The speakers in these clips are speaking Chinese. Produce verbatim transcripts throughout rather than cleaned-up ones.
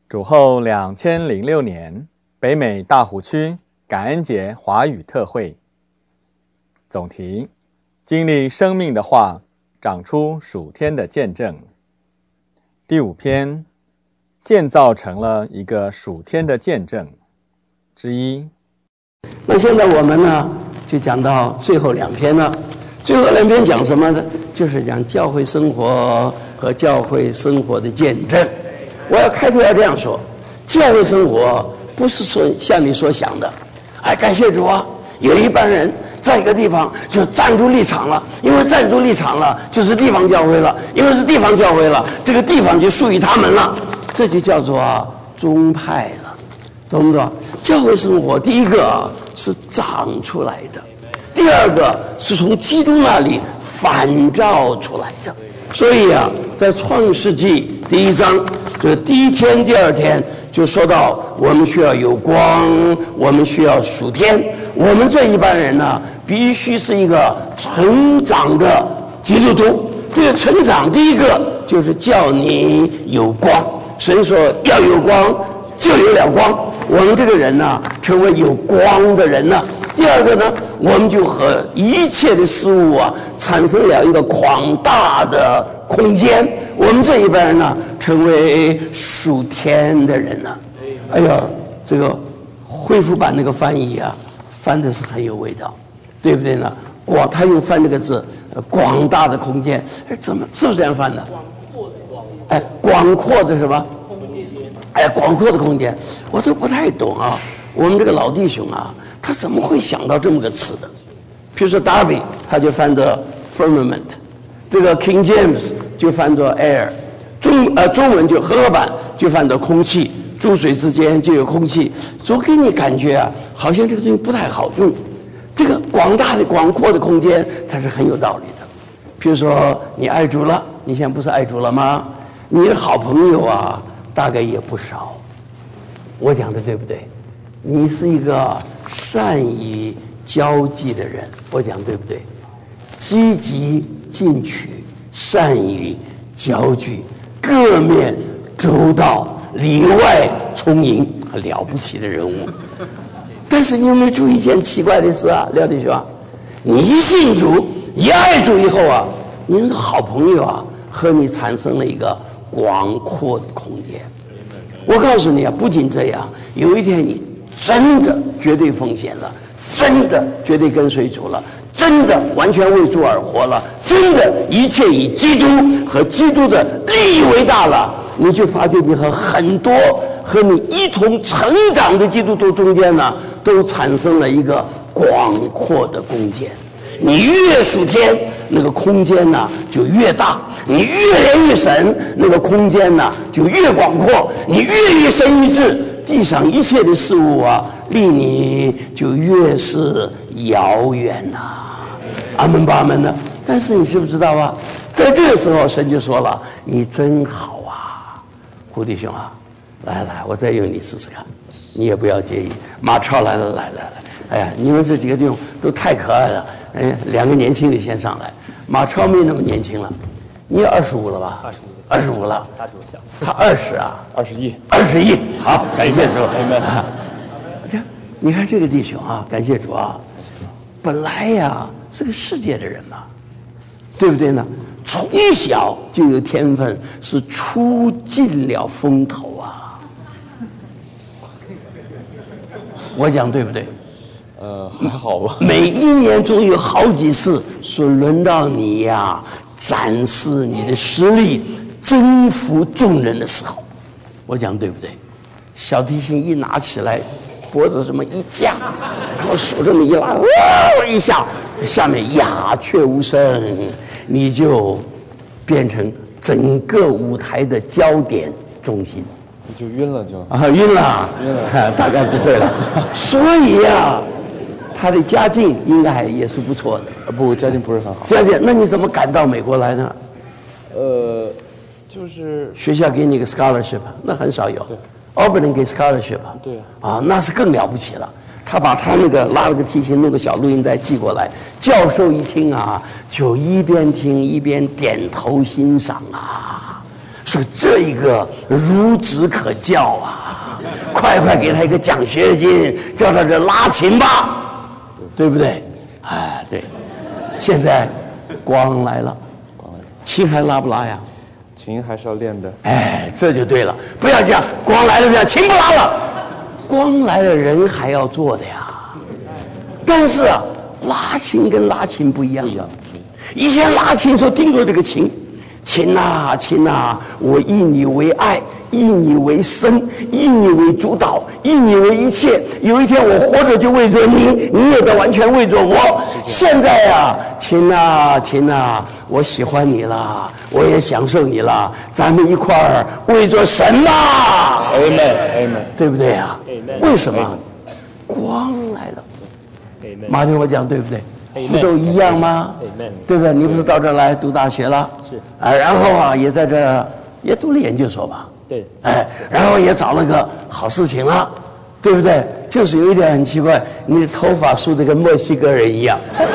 主后两千零六年，北美大湖区感恩节华语特会。总题：经历生命的话，长出属天的见证。第五篇，建造成了一个属天的见证之一。 那现在我们呢，就讲到最后两篇了。最后两篇讲什么呢？就是讲教会生活和教会生活的见证。我要开头要这样说：教会生活不是说像你所想的，哎，感谢主啊，有一帮人在一个地方就站住立场了，因为站住立场了，就是地方教会了，因为是地方教会了，这个地方就属于他们了，这就叫做宗派了，懂不懂？教会生活第一个是长出来的，第二个是从基督那里反照出来的。所以啊，在创世纪第一章，就第一天第二天就说到我们需要有光，我们需要属天。我们这一般人呢，必须是一个成长的基督徒。这个成长，第一个就是叫你有光。神说要有光，就有了光。我们这个人呢，成为有光的人呢。第二个呢，我们就和一切的事物啊，产生了一个广大的空间。我们这一般人呢，成为属天的人了。哎呀，这个恢复版那个翻译啊，翻的是很有味道，对不对呢？广，他用翻这个字，广大的空间，哎，怎么是不是这样翻的？广阔的广，哎，广阔的什么？哎，广阔的空间，我都不太懂啊。我们这个老弟兄啊，他怎么会想到这么个词的？比如说 Darby， 他就翻作 firmament， 这个 King James 就翻作 air， 中呃中文就和合版就翻作空气，诸水之间就有空气，总给你感觉啊，好像这个东西不太好用。这个广大的广阔的空间，它是很有道理的。比如说你爱主了，你现在不是爱主了吗？你的好朋友啊，大概也不少。我讲的对不对？你是一个善于交际的人，我讲对不对？积极进取，善于交际，各面周到，里外充盈，很了不起的人物。但是你有没有注意一件奇怪的事啊，廖弟兄啊？你一信主，一爱主以后啊，你那个好朋友啊，和你产生了一个广阔的空间。我告诉你啊，不仅这样，有一天你真的绝对奉献了，真的绝对跟随主了，真的完全为主而活了，真的一切以基督和基督的利益为大了，你就发觉你和很多和你一同成长的基督徒中间呢，都产生了一个广阔的空间。你越属天，那个空间呢就越大；你越连于神，那个空间呢就越广阔；你越与神一致，地上一切的事物啊，离你就越是遥远呐、啊。阿门吧，阿门呢。但是你知不知道啊？在这个时候，神就说了：“你真好啊，胡弟兄啊，来来，我再用你试试看，你也不要介意。”马超来了，来来来，哎呀，你们这几个弟兄都太可爱了。哎，两个年轻的先上来。马超没那么年轻了，你也二十五了吧？二十五，二十五了。他比我小。他二十啊？ 二十一。 二十一。好，感谢主。 啊， 你看这个弟兄啊，感谢主啊。本来呀是个世界的人嘛，对不对呢？从小就有天分，是出尽了风头啊。我讲对不对？ 呃，还好吧。 每一年总有好几次说轮到你呀、啊，展示你的实力，征服众人的时候，我讲对不对？小提琴一拿起来，脖子这么一架，然后手这么一拉，哇一下，下面鸦雀无声，你就变成整个舞台的焦点中心。 就晕了就啊，晕了， 晕了， 大概不会了。所以呀、啊。他的家境应该也是不错的。 呃，不，家境不是很好。 家境，那你怎么赶到美国来呢？ 呃，就是学校给你个 scholarship， 那很少有。Auburn 给 scholarship， 对啊，那是更了不起了。他把他那个拉了个提琴，弄个小录音带寄过来，教授一听啊，就一边听一边点头欣赏啊。 说这一个孺子可教啊，快快给他一个奖学金，叫他这拉琴吧，对不对？哎，对。现在光来了，琴还拉不拉呀？ 琴还是要练的。 哎，这就对了，不要讲光来了，不要琴不拉了，光来了人还要做的呀。但是啊，拉琴跟拉琴不一样的。以前拉琴时候盯着这个琴，琴呐琴呐，我以你为爱，以你为生，以你为主导，以你为一切。有一天我活着就为着你，你也得完全为着我。现在呀，琴呐琴呐，我喜欢你了，我也享受你了，咱们一块儿为着神吧。 Amen Amen， 对不对呀？为什么？光来了。马丁，我讲对不对？不都一样吗？对不对？你不是到这儿来读大学了？是啊，然后啊，也在这儿也读了研究所吧？ 对， 哎，然后也找了个好事情了，对不对？就是有一点很奇怪，你的头发梳得跟墨西哥人一样，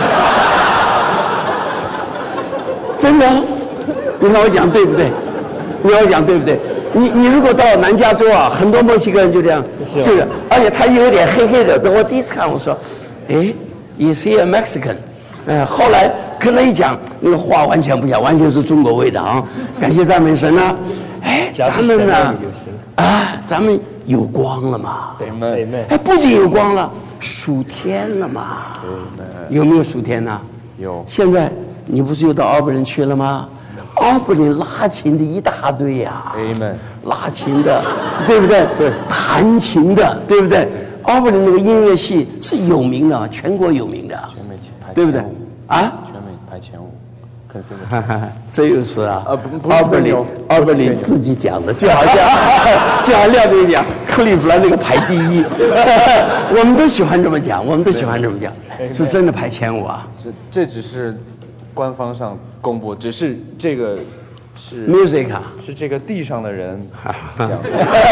真的。你看我讲对不对？你看我讲对不对？你你如果到南加州啊，很多墨西哥人就这样，就是，而且他有点黑黑的。等我第一次看，我说，哎。Is he a Mexican？ 呃，后来跟他一讲，那个话完全不一样，完全是中国味的啊！感谢赞美神啊！哎，咱们呢，啊，咱们有光了嘛？ 对吗？ 哎，不仅有光了，属天了嘛？有没有属天呢？ 有。 现在你不是又到奥布林去了吗？奥布林拉琴的一大堆呀、啊、 Amen， 拉琴的，对不对？ 对。 弹琴的，对不对？奥布林那个音乐系是有名的，全国有名的， 全美排对不对？啊？ 全美排前五， 哈哈，这又是啊， 啊不不是奥布林，奥布林自己讲的，就好像就好像廖队讲，克利夫兰那个排第一，我们都喜欢这么讲，我们都喜欢这么讲，是真的排前五啊。 这这只是官方上公布，只是这个是 music 啊， 是这个地上的人讲的。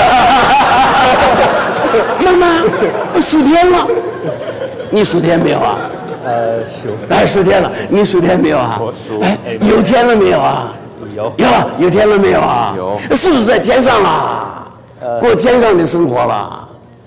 妈妈，我数天了，你数天没有啊？ 呃，数。 哎，数天了，你数天没有啊？ 我数。 哎，有天了没有啊？ 有。 有了，有天了没有啊？ 有。 是不是在天上了？过天上的生活了？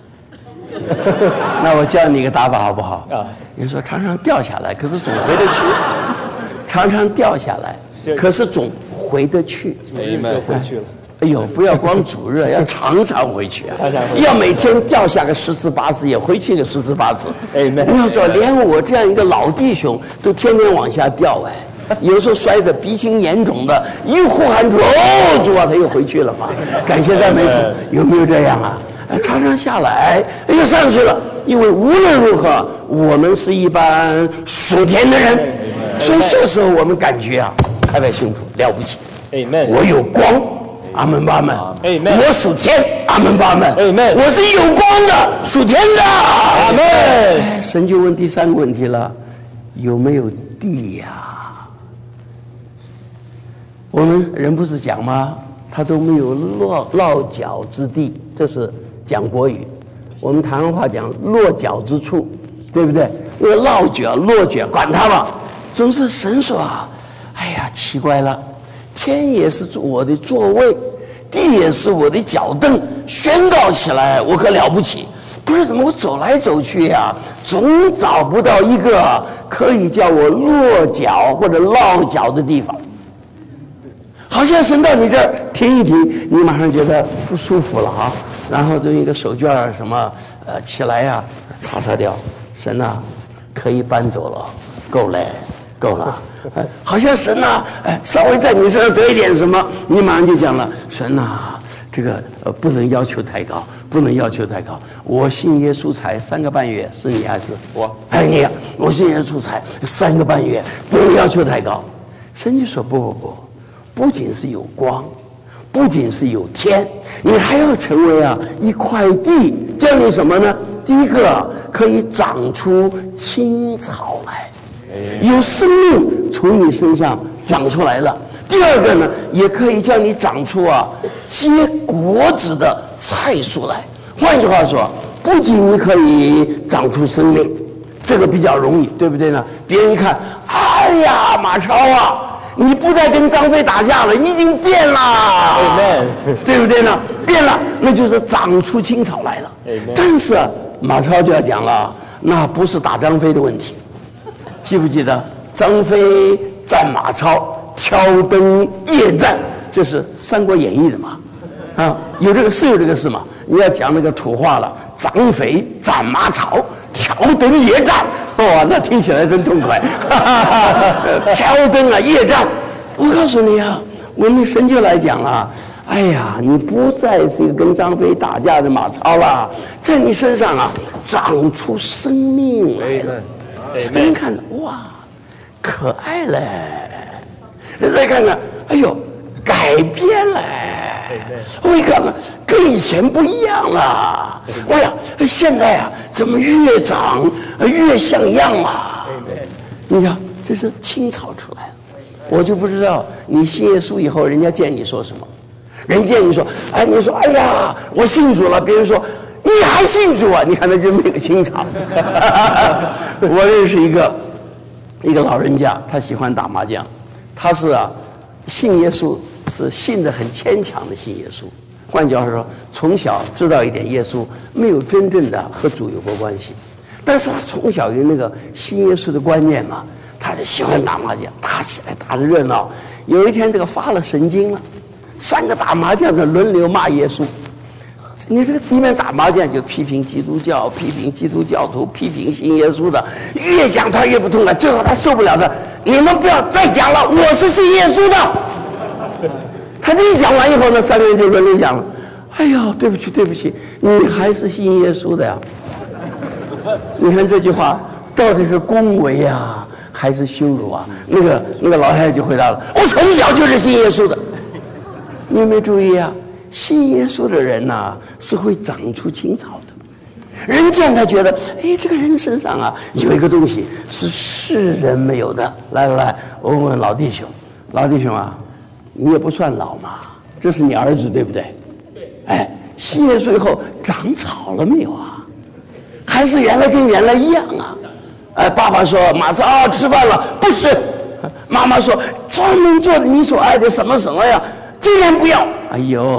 那我教你一个打法好不好？啊。你说常常掉下来，可是总回得去；常常掉下来，可是总回得去。 没没回去了。 哎呦，不要光主日，要常常回去啊！要每天掉下个十次八次，也回去个十次八次。哎，你要说，连我这样一个老弟兄都天天往下掉哎，有时候摔得鼻青眼肿的，一呼喊主，哦，主啊，他又回去了嘛。感谢赞美主，有没有这样啊？哎，常常下来，哎，又上去了。因为无论如何，我们是一般属天的人，所以这时候我们感觉啊，拍拍胸脯，了不起。我有光。阿门巴门，我属天，阿门巴门，我是有光的，属天的，阿门。神就问第三个问题了，有没有地呀、啊？我们人不是讲吗？他都没有落落脚之地，这是讲国语。我们台湾话讲落脚之处，对不对？那个落脚、落脚，管他吧。总是神说啊，哎呀，奇怪了。天也是我的座位，地也是我的脚凳，宣告起来我可了不起。不是怎么我走来走去呀、啊，总找不到一个可以叫我落脚或者落脚的地方。好像神到你这儿停一停，你马上觉得不舒服了啊，然后就一个手绢儿什么呃起来呀、啊，擦擦掉。神呐、啊，可以搬走了，够了，够了。好像神呐、啊，哎，稍微在你身上得一点什么，你马上就讲了，神呐、啊，这个呃不能要求太高，不能要求太高。我信耶稣才三个半月，是你还是我？哎你，我信耶稣才三个半月，不能要求太高。神就说不不不，不仅是有光，不仅是有天，你还要成为啊一块地，叫你什么呢？第一个可以长出青草来。有生命从你身上长出来了。第二个呢，也可以叫你长出啊结果子的菜蔬来。换句话说，不仅你可以长出生命，这个比较容易，对不对呢？别人一看，哎呀，马超啊， 你不再跟张飞打架了，你已经变了， Amen 对不对呢？变了，那就是长出青草来了。但是马超就要讲了，那不是打张飞的问题，记不记得张飞战马超，挑灯夜战，这是《三国演义》的嘛？啊，有这个是有这个事嘛？你要讲那个土话了，张飞战马超，挑灯夜战，哇，那听起来真痛快。挑灯啊，夜战，我告诉你啊，我们神就来讲了。哎呀，你不再是一个跟张飞打架的马超了，在你身上啊，长出生命来了。人看了，哇，可爱嘞！人再看看，哎呦，改变了。我一看看，跟以前不一样了。哎呀，现在啊，怎么越长越像样啊？你瞧，这是青草出来了。我就不知道你信耶稣以后，人家见你说什么。人见你说，哎，你说，哎呀，我信主了。别人说，你还信主啊？你看那就没有青草。我认识一个一个老人家，他喜欢打麻将，他是啊，信耶稣是信得很牵强的信耶稣。换句话说，从小知道一点耶稣，没有真正的和主有过关系。但是他从小有那个信耶稣的观念嘛，他就喜欢打麻将，打起来打得热闹。有一天，这个发了神经了。三个打麻将的轮流骂耶稣，你这个一面打麻将就批评基督教，批评基督教徒，批评信耶稣的，越讲他越不痛快，最后他受不了的，你们不要再讲了，我是信耶稣的。他这一讲完以后呢，三个人就轮流讲了，哎呀，对不起对不起，你还是信耶稣的呀。你看这句话到底是恭维啊还是羞辱啊？那个那个老太太就回答了，我从小就是信耶稣的。你有没有注意啊？信耶稣的人呐、啊，是会长出青草的。人见他觉得，哎，这个人身上啊有一个东西是世人没有的。来来来，我问问老弟兄，老弟兄啊，你也不算老嘛，这是你儿子对不对？对。哎，信耶稣以后长草了没有啊？还是原来跟原来一样啊？哎，爸爸说马上啊吃饭了，不是。妈妈说专门做你所爱的什么什么呀？今天不要，哎呦，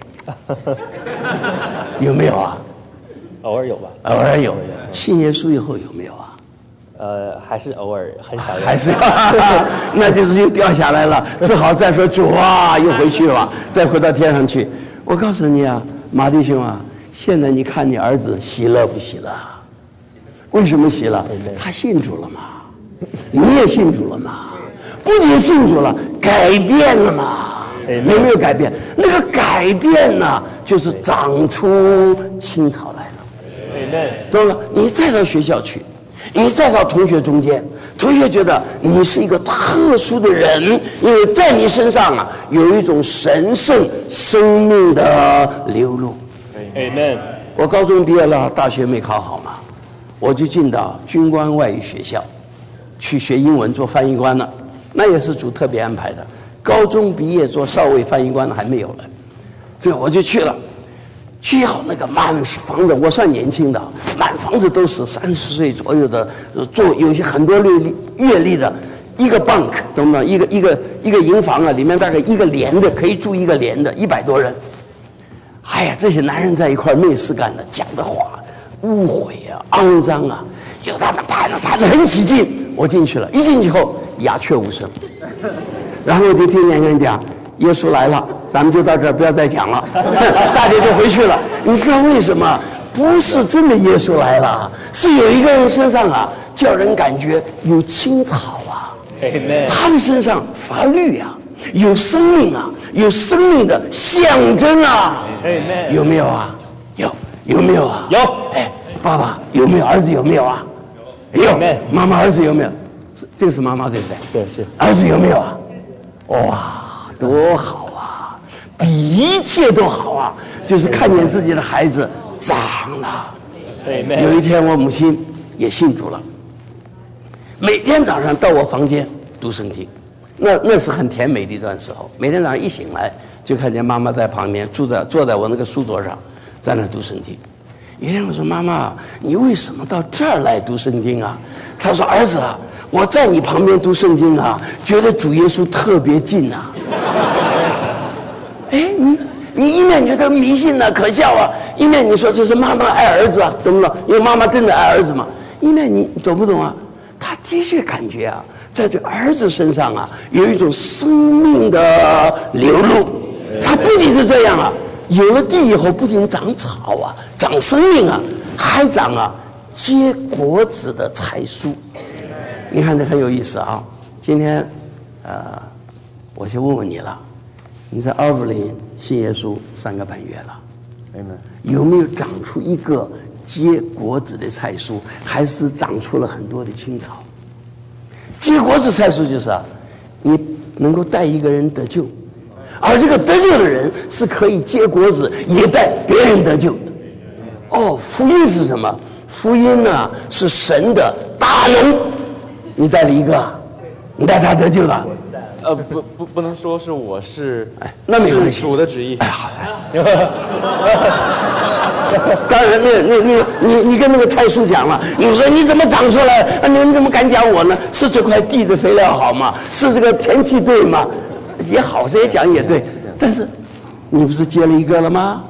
有没有啊？ 偶尔有吧， 偶尔有。信耶稣以后有没有啊？ 呃，还是偶尔很少有。 还是，那就是又掉下来了，只好再说主啊，又回去了，再回到天上去。我告诉你啊，马弟兄啊，现在你看你儿子喜乐不喜乐？为什么喜乐？他信主了嘛，你也信主了嘛，不仅信主了，改变了嘛。有没有改变？那个改变呢，就是长出青草来了。懂了？你再到学校去，你再到同学中间，同学觉得你是一个特殊的人，因为在你身上啊有一种神圣生命的流露。 Amen。 我高中毕业了，大学没考好嘛，我就进到军官外语学校去学英文，做翻译官了。那也是主特别安排的。高中毕业做少尉翻译官还没有了，所以我就去了。去以后那个满房子，我算年轻的，满房子都是三十岁左右的，做有些很多阅历阅历的，一个 bunk 懂不懂？一个一个一个营房啊，里面大概一个连的可以住一个连的，一百多人。哎呀，这些男人在一块没事干的，讲的话污秽啊、肮脏啊，有他们谈了谈得很起劲。我进去了，一进去后鸦雀无声。然后我就听见人讲，耶稣来了，咱们就到这儿，不要再讲了，大家就回去了。你知道为什么？不是真的耶稣来了，是有一个人身上啊，叫人感觉有青草啊，他的身上发绿啊，有生命啊，有生命的象征啊，有没有啊？有，有没有啊？ 有。 哎，爸爸有没有？儿子有没有啊？有。妈妈儿子有没有？这个是妈妈对不对？ 对，是。 儿子有没有啊？哇，多好啊，比一切都好啊，就是看见自己的孩子长了。有一天我母亲也信主了，每天早上到我房间读圣经，那那是很甜美的一段时候。每天早上一醒来就看见妈妈在旁边坐在坐在我那个书桌上，在那读圣经。 有一天我说妈妈，你为什么到这儿来读圣经啊？他说儿子啊，我在你旁边读圣经啊，觉得主耶稣特别近啊。哎，你你一面觉得迷信啊可笑啊，一面你说这是妈妈爱儿子啊，懂不懂？因为妈妈真的爱儿子嘛。一面你懂不懂啊？他的确感觉啊，在这儿子身上啊，有一种生命的流露。他不仅是这样啊，有了地以后，不仅长草啊，长生命啊，还长啊结果子的菜蔬。你看这很有意思啊。今天，呃，我就问问你了，你在奥布林信耶稣三个半月了，有没有长出一个结果子的菜蔬，还是长出了很多的青草？结果子菜蔬就是啊，你能够带一个人得救，而这个得救的人是可以结果子，也带别人得救的。哦，福音是什么？福音呢、啊、是神的大能。你带了一个，你带他得救了。 呃，不不不能说是我是， 哎，那没关系， 主的旨意。 哎，好来。当然，那那那你你跟那个菜叔讲了，你说你怎么长出来？啊，你你怎么敢讲我呢？是这块地的肥料好吗？是这个天气对吗？也好，这些讲也对。但是，你不是接了一个了吗？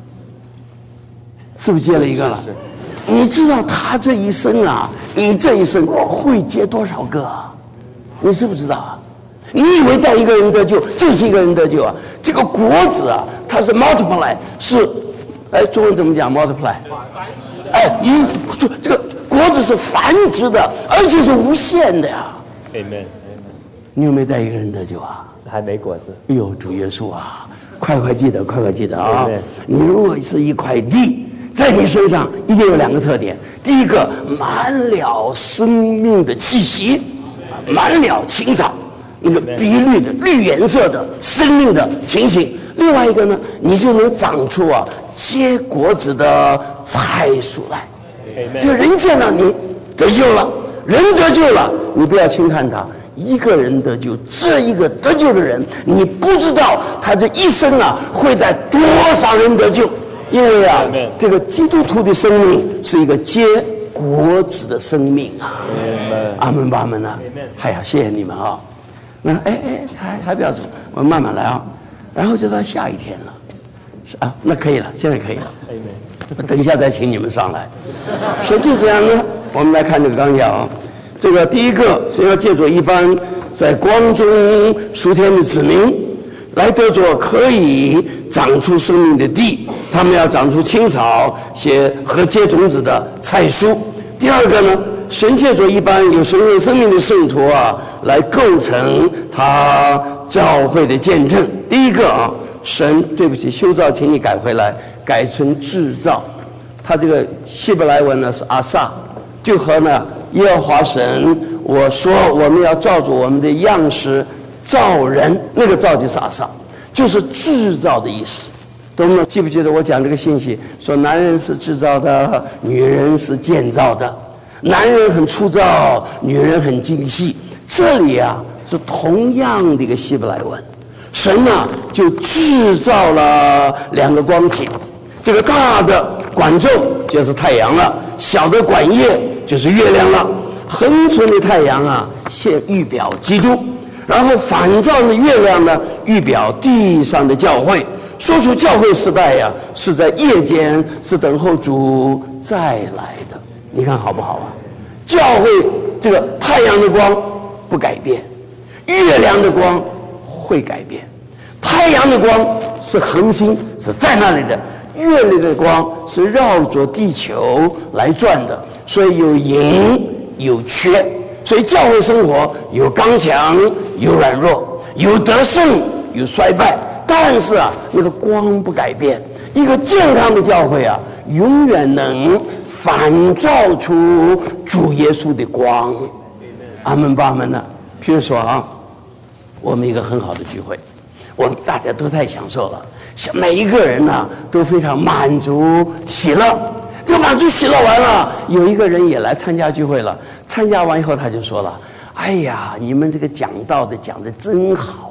是不是接了一个了？ 是是是。 你知道他这一生啊，你这一生会接多少个啊？你知不知道啊？你以为带一个人得救就是一个人得救啊？这个果子啊，它是 multiply， 是，哎，中文怎么讲 multiply？ 哎，嗯，这这个果子是繁殖的，而且是无限的呀。 Amen。 你有没有带一个人得救啊？ 还没果子。 哎呦，主耶稣啊，快快记得，快快记得啊！ Amen。 你如果是一块地，在你身上一定有两个特点：第一个，满了生命的气息，满了青草。那个碧绿的绿颜色的生命的情形，另外一个呢，你就能长出啊结果子的菜蔬来。这个人见到你得救了，人得救了，你不要轻看他，一个人得救，这一个得救的人，你不知道他这一生啊会带多少人得救，因为啊，这个基督徒的生命是一个结果子的生命啊。阿门吧，阿门啊！哎呀，谢谢你们啊。那哎哎，还还不要走，我们慢慢来啊。然后就到下一天了，是啊，那可以了，现在可以了。我等一下再请你们上来。先就这样呢，我们来看这个纲要啊。这个第一个是要借助一般在光中属天的子民，来得着可以长出生命的地，他们要长出青草、些和结种子的菜蔬。第二个呢，神借着一般有神有生命的圣徒啊，来构成他教会的见证。第一个啊，神对不起，修造，请你改回来，改成制造。他这个希伯来文呢是阿萨，就和呢耶和华神我说我们要照着我们的样式造人，那个造就是阿萨，就是制造的意思。懂吗？记不记得我讲这个信息，说男人是制造的，女人是建造的。男人很粗糙，女人很精细。这里啊是同样的一个希伯来文，神啊就制造了两个光体，这个大的管昼就是太阳了，小的管夜就是月亮了。横存的太阳啊，现预表基督，然后反照的月亮呢，预表地上的教会。说出教会时代呀、啊，是在夜间，是等候主再来的。你看好不好啊？教会这个太阳的光不改变，月亮的光会改变。太阳的光是恒星，是在那里的；月亮的光是绕着地球来转的，所以有盈有缺。所以教会生活有刚强，有软弱，有得胜，有衰败。但是啊，那个光不改变。一个健康的教会啊，永远能反照出主耶稣的光。阿门吧，阿门呢。譬如说啊，我们一个很好的聚会，我们大家都太享受了，每一个人呢、啊、都非常满足喜乐。这个满足喜乐完了，有一个人也来参加聚会了。参加完以后，他就说了：“哎呀，你们这个讲道的讲的真好。”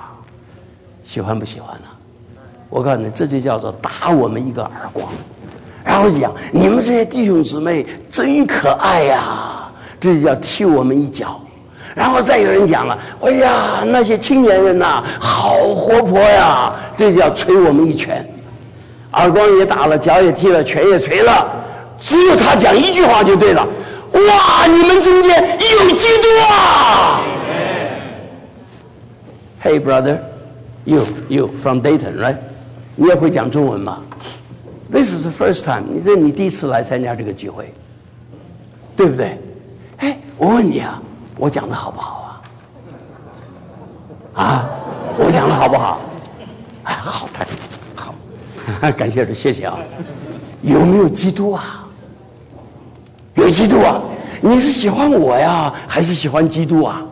喜欢不喜欢呢、啊？我告诉你，这就叫做打我们一个耳光。 然后讲你们这些弟兄姊妹真可爱呀、啊，这就叫踢我们一脚。然后再有人讲了，哎呀，那些青年人呐、啊，好活泼呀，这就叫捶我们一拳，耳光也打了，脚也踢了，拳也捶了，只有他讲一句话就对了，哇，你们中间有基督啊 ！Hey brother, you you from Dayton, right? 你也会讲中文吗 ？This is the first time， 你这你第一次来参加这个聚会，对不对？哎，我问你啊。我讲的好不好啊？啊，我讲的好不好？哎，好，太好，感谢主，谢谢啊。有没有基督啊？有基督啊！你是喜欢我呀，还是喜欢基督啊？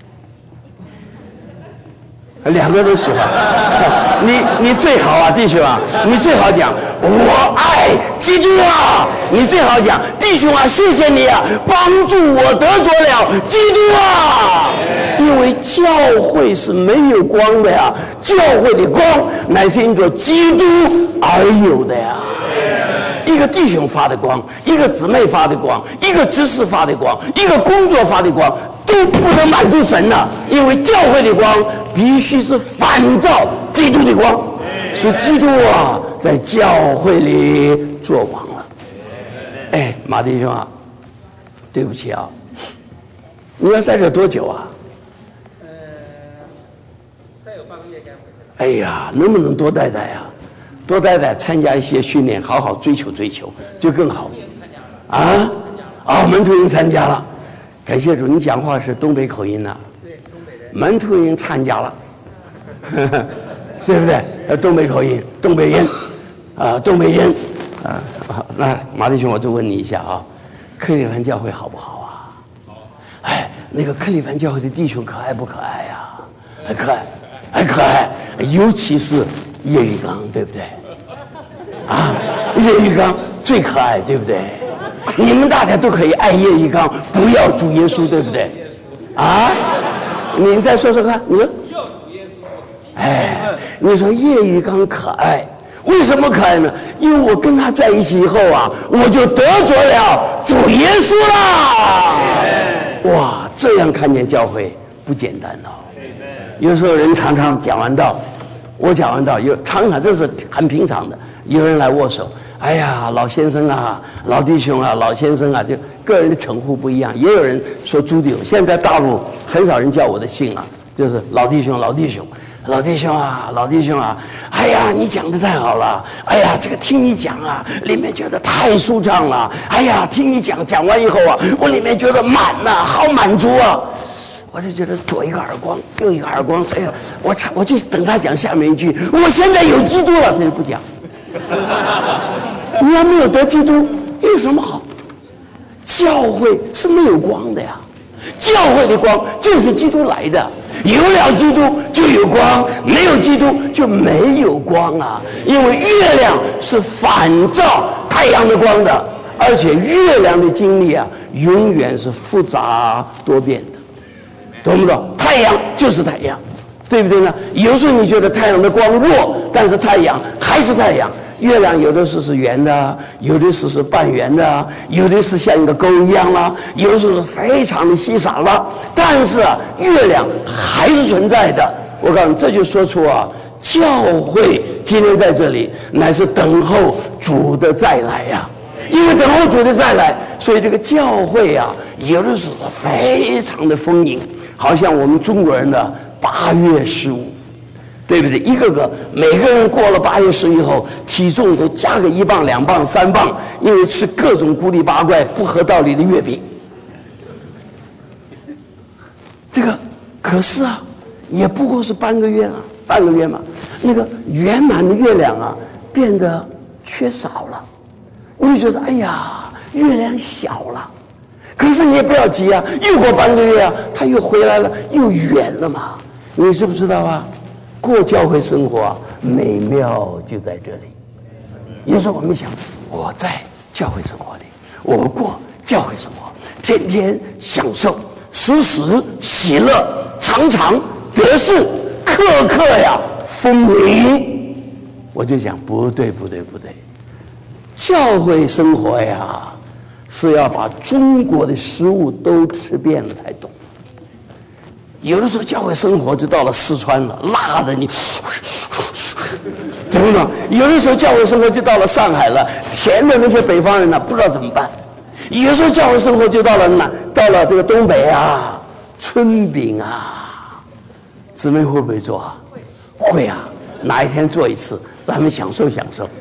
两个都喜欢。你你最好啊，弟兄啊，你最好讲我爱基督啊！你最好讲弟兄啊，谢谢你啊，帮助我得着了基督啊！因为教会是没有光的呀，教会的光乃是因着基督而有的呀。一个弟兄发的光，一个姊妹发的光，一个执事发的光，一个工作发的光，都不能满足神了，因为教会的光必须是反照基督的光，使基督啊在教会里作王了。哎，马弟兄啊，对不起啊，你要在这多久啊？呃，再有半个月该回去了。哎呀，能不能多待待啊？多待待，参加一些训练，好好追求追求，就更好。啊，啊，门徒营参加了，感谢主，你讲话是东北口音呐、啊。对，东北人。门徒营参加了，呵呵对不对？东北口音，东北人，啊，东北人，啊，那马弟兄，我就问你一下啊，克利凡教会好不好啊？好。哎，那个克利凡教会的弟兄可爱不可爱呀、啊？很可爱，很可爱，尤其是。叶玉刚对不对？啊，叶玉刚最可爱，对不对？你们大家都可以爱叶玉刚，不要主耶稣，对不对？啊，你再说说看，你说要主耶稣。哎，你说叶玉刚可爱，为什么可爱呢？因为我跟他在一起以后啊，我就得着了主耶稣啦。哇，这样看见教会不简单哦。有时候人常常讲完道。我讲完道，有常常这是很平常的，有人来握手，哎呀，老先生啊，老弟兄啊，老先生啊，就个人的称呼不一样。也有人说朱弟兄，现在大陆很少人叫我的姓啊，就是老弟兄，老弟兄，老弟兄啊，老弟兄啊，哎呀，你讲的太好了，哎呀，这个听你讲啊，里面觉得太舒畅了，哎呀，听你讲讲完以后啊，我里面觉得满呐、啊，好满足啊。我就觉得左一个耳光，右一个耳光，哎呀，我我就等他讲下面一句，我现在有基督了，他就不讲。你要没有得基督，有什么好？教会是没有光的呀，教会的光就是基督来的，有了基督就有光，没有基督就没有光啊。因为月亮是反照太阳的光的，而且月亮的经历啊，永远是复杂多变的。懂不懂？太阳就是太阳，对不对呢？有时候你觉得太阳的光弱，但是太阳还是太阳。月亮有的时候是圆的，有的时候是半圆的，有的是像一个钩一样了，有的时候是非常的稀少了。但是啊，月亮还是存在的。我告诉你，这就说出啊，教会今天在这里乃是等候主的再来呀、啊。因为等候主的再来，所以这个教会啊，有的时候非常的丰盈。好像我们中国人的八月十五，对不对？一个个每个人过了八月十五以后，体重都加个一磅、两磅、三磅，因为吃各种古里八怪、不合道理的月饼。这个可是啊，也不过是半个月啊，半个月嘛。那个圆满的月亮啊，变得缺少了。我就觉得，哎呀，月亮小了。可是你也不要急啊，又过半个月啊，它又回来了，又远了嘛。你知不知道啊？过教会生活啊，美妙就在这里。有时候我们想，我在教会生活里，我过教会生活，天天享受，时时喜乐，常常得胜，刻刻呀丰盈。我就想，不对，不对，不对。 教会生活呀，是要把中国的食物都吃遍了才懂。有的时候教会生活就到了四川了，辣的你怎么弄？有的时候教会生活就到了上海了，甜的那些北方人呢不知道怎么办。有的时候教会生活就到了南，到了这个东北啊，春饼啊，姊妹会不会做啊？会啊，哪一天做一次，咱们享受享受。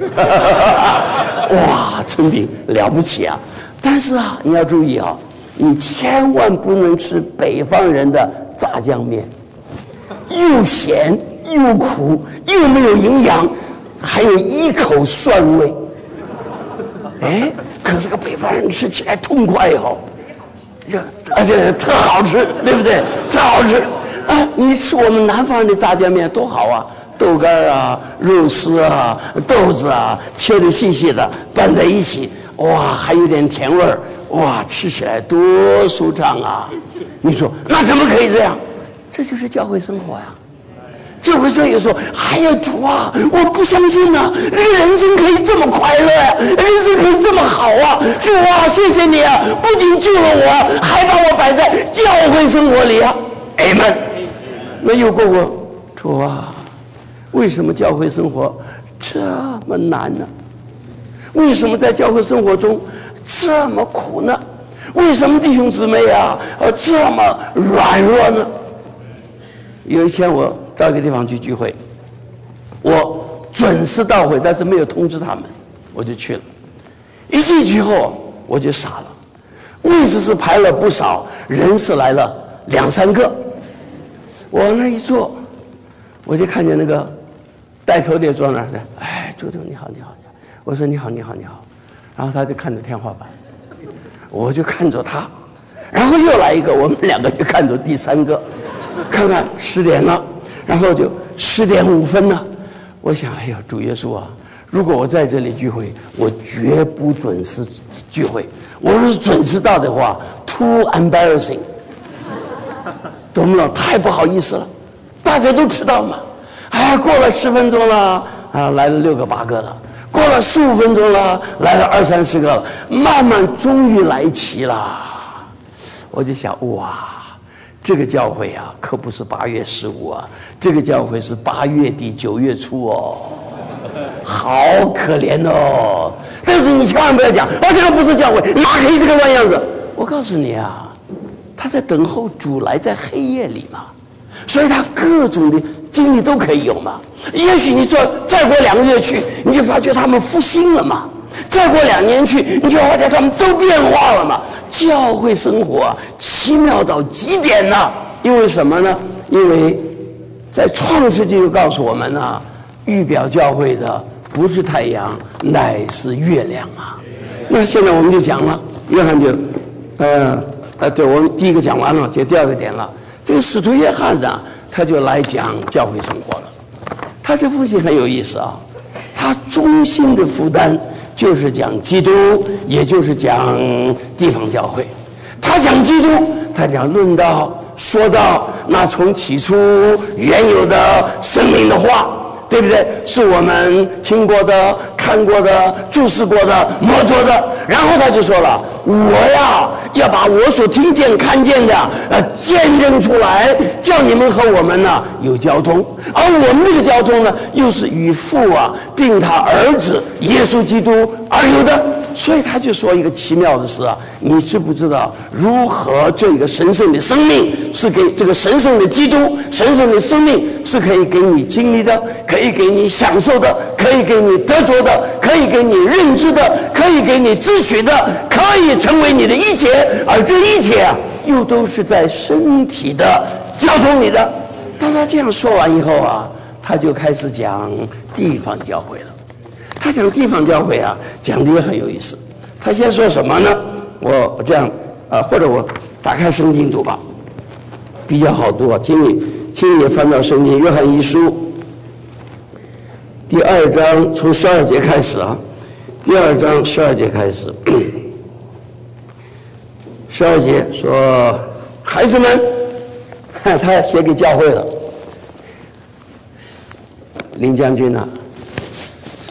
哇，春饼了不起啊！但是啊，你要注意啊，你千万不能吃北方人的炸酱面，又咸又苦，又没有营养，还有一口蒜味。哎，可是个北方人吃起来痛快哦，这而且特好吃，对不对？特好吃啊！你吃我们南方人的炸酱面多好啊，豆干啊、肉丝啊、豆子啊，切得细细的拌在一起，哇，还有点甜味儿，哇，吃起来多舒畅啊！你说那怎么可以这样？这就是教会生活呀、啊。教会生活有时候，哎呀主啊，我不相信呐、啊，人生可以这么快乐呀、啊，人生可以这么好啊！主啊，谢谢你啊，不仅救了我，还把我摆在教会生活里啊 ，amen。那又过过，主啊，为什么教会生活这么难呢？为什么在教会生活中这么苦呢？为什么弟兄姊妹啊，呃，这么软弱呢？有一天我到一个地方去聚会，我准时到会，但是没有通知他们，我就去了。一进去后我就傻了，位置是排了不少，人是来了两三个。我那一坐，我就看见那个带头的坐那儿的，哎，朱总你好你好你好，我说你好你好你好，然后他就看着天花板，我就看着他，然后又来一个，我们两个就看着第三个，看看十点了，然后就十点五分了，我想，哎呀，主耶稣啊，如果我在这里聚会，我绝不准时聚会，我若是准时到的话 ，too embarrassing。懂不懂？太不好意思了，大家都迟到嘛。哎，过了十分钟了，啊，来了六个八个了；过了十五分钟了，来了二三十个了。慢慢，终于来齐了。我就想，哇，这个教会啊，可不是八月十五啊，这个教会是八月底九月初哦，好可怜哦。但是你千万不要讲，哦，这个不是教会，哪可以这个乱样子？我告诉你啊。他在等候主来，在黑夜里嘛，所以他各种的经历都可以有嘛。也许你说再过两个月去，你就发觉他们复兴了嘛；再过两年去，你就发觉他们都变化了嘛。教会生活啊，奇妙到极点呐、啊！因为什么呢？因为在创世纪就告诉我们啊，预表教会的不是太阳，乃是月亮啊。那现在我们就讲了，约翰就，呃。呃，对，我们第一个讲完了，就第二个点了。这个使徒约翰呢，他就来讲教会生活了。他这父亲很有意思啊，他中心的负担就是讲基督，也就是讲地方教会。他讲基督，他讲论道、说道，那从起初原有的生命的话，对不对？是我们听过的、看过的、注视过的、摸着的。然后他就说了：“我呀，要把我所听见、看见的，呃，见证出来，叫你们和我们呢有交通。而我们这个交通呢，又是与父啊，并他儿子耶稣基督而有的。”所以他就说一个奇妙的事啊，你知不知道如何这个神圣的生命是给这个神圣的基督，神圣的生命是可以给你经历的，可以给你享受的，可以给你得着的，可以给你认知的，可以给你支取的，可以成为你的一切，而这一切啊，又都是在身体的交通里的。当他这样说完以后啊，他就开始讲地方教会了。他讲地方教会啊，讲的也很有意思。他先说什么呢？我这样啊、呃，或者我打开圣经读吧，比较好读啊。请你，请你翻到圣经约翰一书第二章，从十二节开始啊。第二章十二节开始，十二节说：“孩子们，他写给教会了。林将军啊。”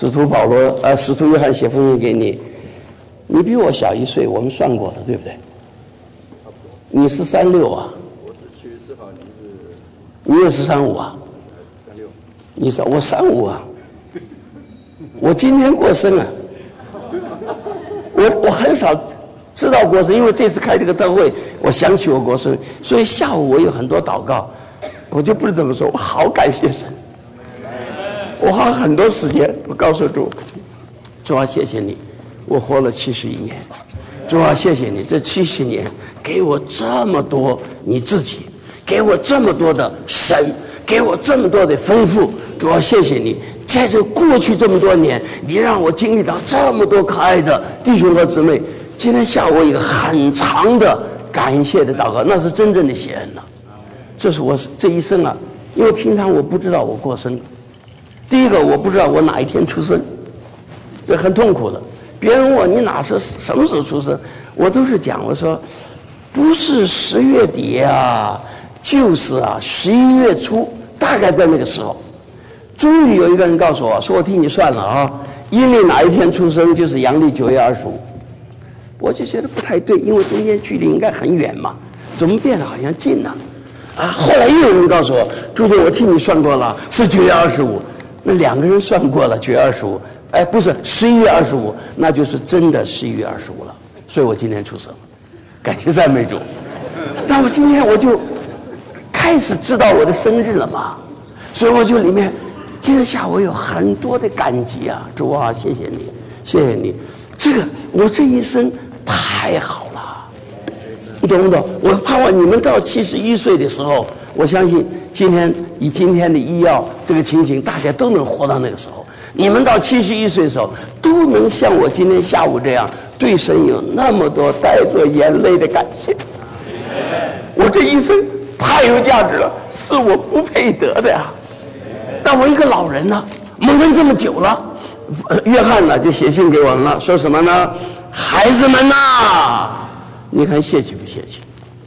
使徒保罗呃，使徒约翰写封信给你，你比我小一岁，我们算过了，对不对？你是三六啊？ 我是七月四号，你是你也是三五啊？ 三六。 你说我三五啊？我今天过生啊！我我很少知道过生，因为这次开这个特会，我想起我过生，所以下午我有很多祷告，我就不是这么说，我好感谢神。我花很多时间，我告诉主，主啊，谢谢你，我活了七十一年。主啊，谢谢你，这七十年给我这么多你自己，给我这么多的神，给我这么多的丰富。主啊，谢谢你，在这过去这么多年，你让我经历到这么多可爱的弟兄和姊妹。今天下午我一个很长的感谢的祷告，那是真正的谢恩了。这是我这一生啊，因为平常我不知道我过生。第一个，我不知道我哪一天出生，这很痛苦的。别人问我你哪时候什么时候出生，我都是讲我说，不是十月底啊，就是啊十一月初，大概在那个时候。终于有一个人告诉我说，我替你算了啊，阴历哪一天出生就是阳历九月二十五。我就觉得不太对，因为中间距离应该很远嘛，怎么变得好像近呢？啊，后来又有人告诉我，朱姐，我替你算过了，是九月二十五。那两个人算过了，九月二十五，哎，不是十一月二十五，那就是真的十一月二十五了。所以我今天出生，感谢赞美主。那我今天我就开始知道我的生日了嘛，所以我就里面今天下午有很多的感激啊，主啊，谢谢你，谢谢你，这个我这一生太好了，你懂不懂？我盼望你们到七十一岁的时候，我相信今天以今天的医药这个情形，大家都能活到那个时候。你们到七十一岁的时候，都能像我今天下午这样，对神有那么多带着眼泪的感谢。我这一生太有价值了，是我不配得的呀。但我一个老人呢，蒙恩这么久了，约翰呢就写信给我们了，说什么呢？孩子们呐，你看泄气不泄气？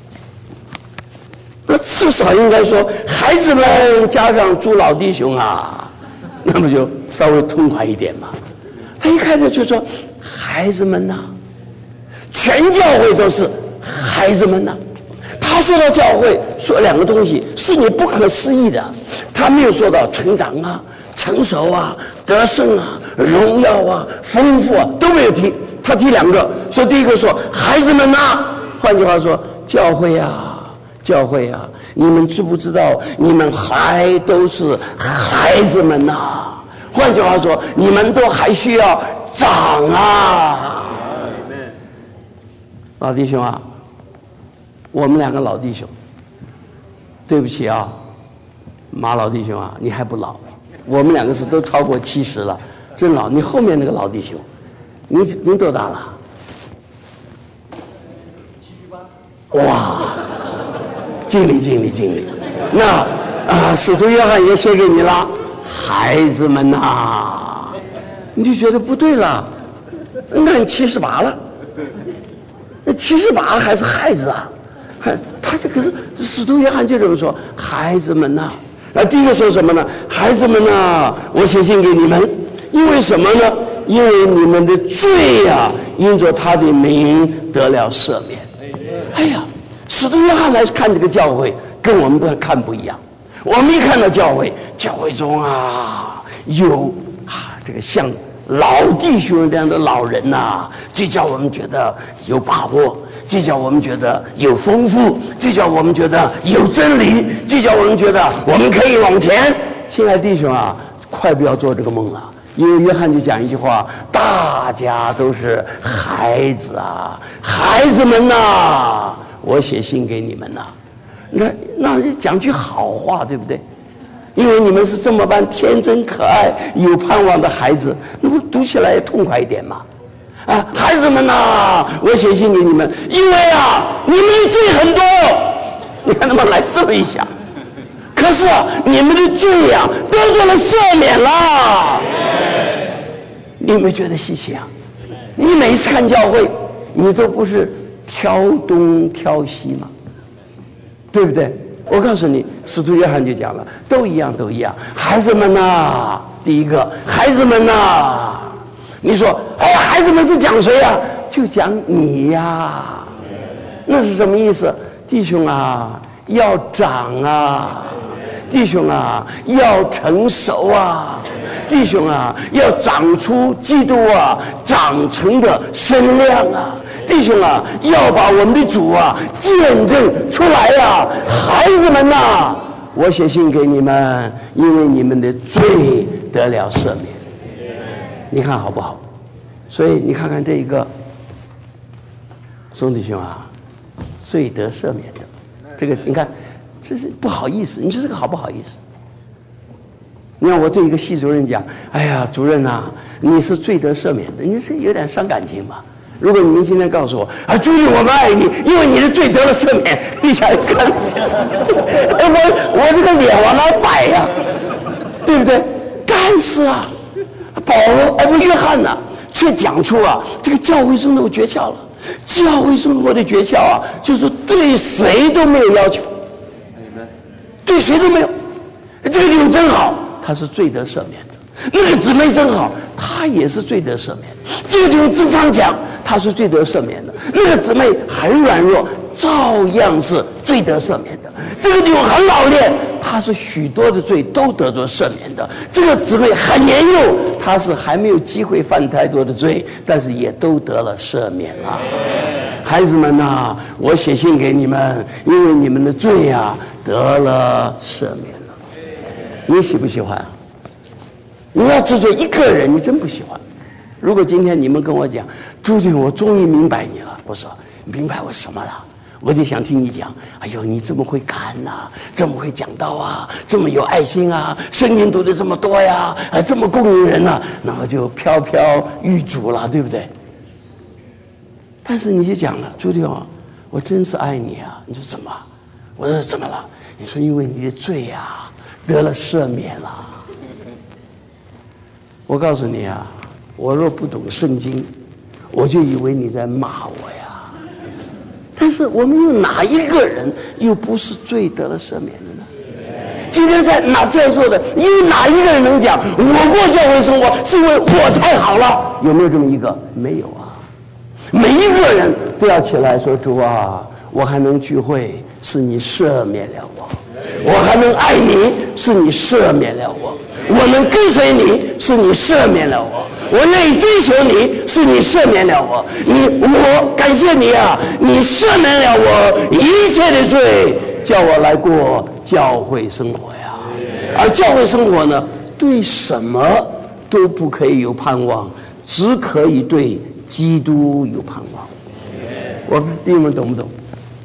那至少应该说，孩子们加上诸老弟兄啊，那么就稍微痛快一点嘛。他一开始就说：“孩子们呐，全教会都是孩子们呐。”他说到教会，说两个东西是你不可思议的，他没有说到成长啊、成熟啊、得胜啊、荣耀啊、丰富啊，都没有提。他提两个，说第一个说孩子们呐，换句话说，教会啊。教会啊，你们知不知道，你们还都是孩子们呐、啊？换句话说，你们都还需要长啊！老弟兄啊，我们两个老弟兄，对不起啊，马老弟兄啊，你还不老，我们两个是都超过七十了，真老。你后面那个老弟兄，你您多大了？七十八。哇！尽力尽力尽力，那啊，使徒约翰也写给你了，孩子们呐、啊，你就觉得不对了，那你七十八了，那七十八还是孩子啊？还他这可是使徒约翰就这么说，孩子们呐、啊。那第一个说什么呢？孩子们呐、啊，我写信给你们，因为什么呢？因为你们的罪呀、啊，因着他的名得了赦免。哎呀。使徒约翰来看这个教会，跟我们都看不一样。我们一看到教会，教会中啊有啊这个像老弟兄这样的老人呐、啊，这叫我们觉得有把握，这叫我们觉得有丰富，这叫我们觉得有真理，这叫我们觉得我们可以往前。亲爱的弟兄啊，快不要做这个梦了，因为约翰就讲一句话：大家都是孩子啊，孩子们呐、啊。我写信给你们呐、啊，那那讲句好话，对不对？因为你们是这么般天真可爱、有盼望的孩子，那不读起来也痛快一点嘛？啊，孩子们呐、啊，我写信给你们，因为啊，你们的罪很多。你看他们来这么一想，可是啊，你们的罪呀、啊，得到了赦免了。你有没有觉得稀奇啊？你每一次看教会，你都不是挑东挑西嘛，对不对？我告诉你，使徒约翰就讲了，都一样，都一样。孩子们呐、啊， 第一个，孩子们呐、啊，你说，哎呀，孩子们是讲谁呀？就讲你呀。那是什么意思？弟兄啊，要长啊，弟兄啊，要成熟啊，弟兄啊，要长出基督啊长成的身量啊，弟兄啊，要把我们的主啊见证出来啊，孩子们呐、啊。我写信给你们，因为你们的罪得了赦免。你看好不好？所以你看看这一个，兄弟兄啊，罪得赦免的，这个你看，这是不好意思。你说这个好不好意思？你看我对一个系主任讲：“哎呀，主任啊，你是罪得赦免的，你是有点伤感情吧？”如果你们今天告诉我啊，朱莉，我们爱你，因为你的罪得了赦免，你想想看，我我这个脸往哪摆呀、啊？对不对？但是啊，保罗哎不约翰呐、啊，却讲出啊这个教会生活诀窍了。教会生活的诀窍啊，就是对谁都没有要求，对谁都没有。这个弟兄真好，他是罪得赦免的；那个姊妹真好，他也是罪得赦免的。这个弟兄真刚强，他是罪得赦免的；那个姊妹很软弱，照样是罪得赦免的。这个地方很老练，他是许多的罪都得着赦免的。这个姊妹很年幼，他是还没有机会犯太多的罪，但是也都得了赦免了。孩子们呐、啊，我写信给你们，因为你们的罪啊得了赦免了。你喜不喜欢？你要只做一个人，你真不喜欢。如果今天你们跟我讲，朱军，我终于明白你了，我说明白我什么了？我就想听你讲，哎呦，你这么会感呐、啊，这么会讲道啊，这么有爱心啊，圣经读的这么多呀，啊，这么供应人呐、啊，然后就飘飘欲主了，对不对？但是你就讲了，朱弟兄，我真是爱你啊！你说怎么？我说怎么了？你说因为你的罪啊得了赦免了。我告诉你啊，我若不懂圣经，我就以为你在骂我呀。但是我们有哪一个人又不是罪得了赦免的呢？今天在哪在座的，有哪一个人能讲我过教会生活是因为我太好了？有没有这么一个？没有啊。每一个人都要起来说：主啊，我还能聚会，是你赦免了我；我还能爱你，是你赦免了我；我能跟随你，是你赦免了我；我愿意追求你，是你赦免了我。你我感谢你啊，你赦免了我一切的罪，叫我来过教会生活呀。而教会生活呢，对什么都不可以有盼望，只可以对基督有盼望。我们弟兄们懂不懂？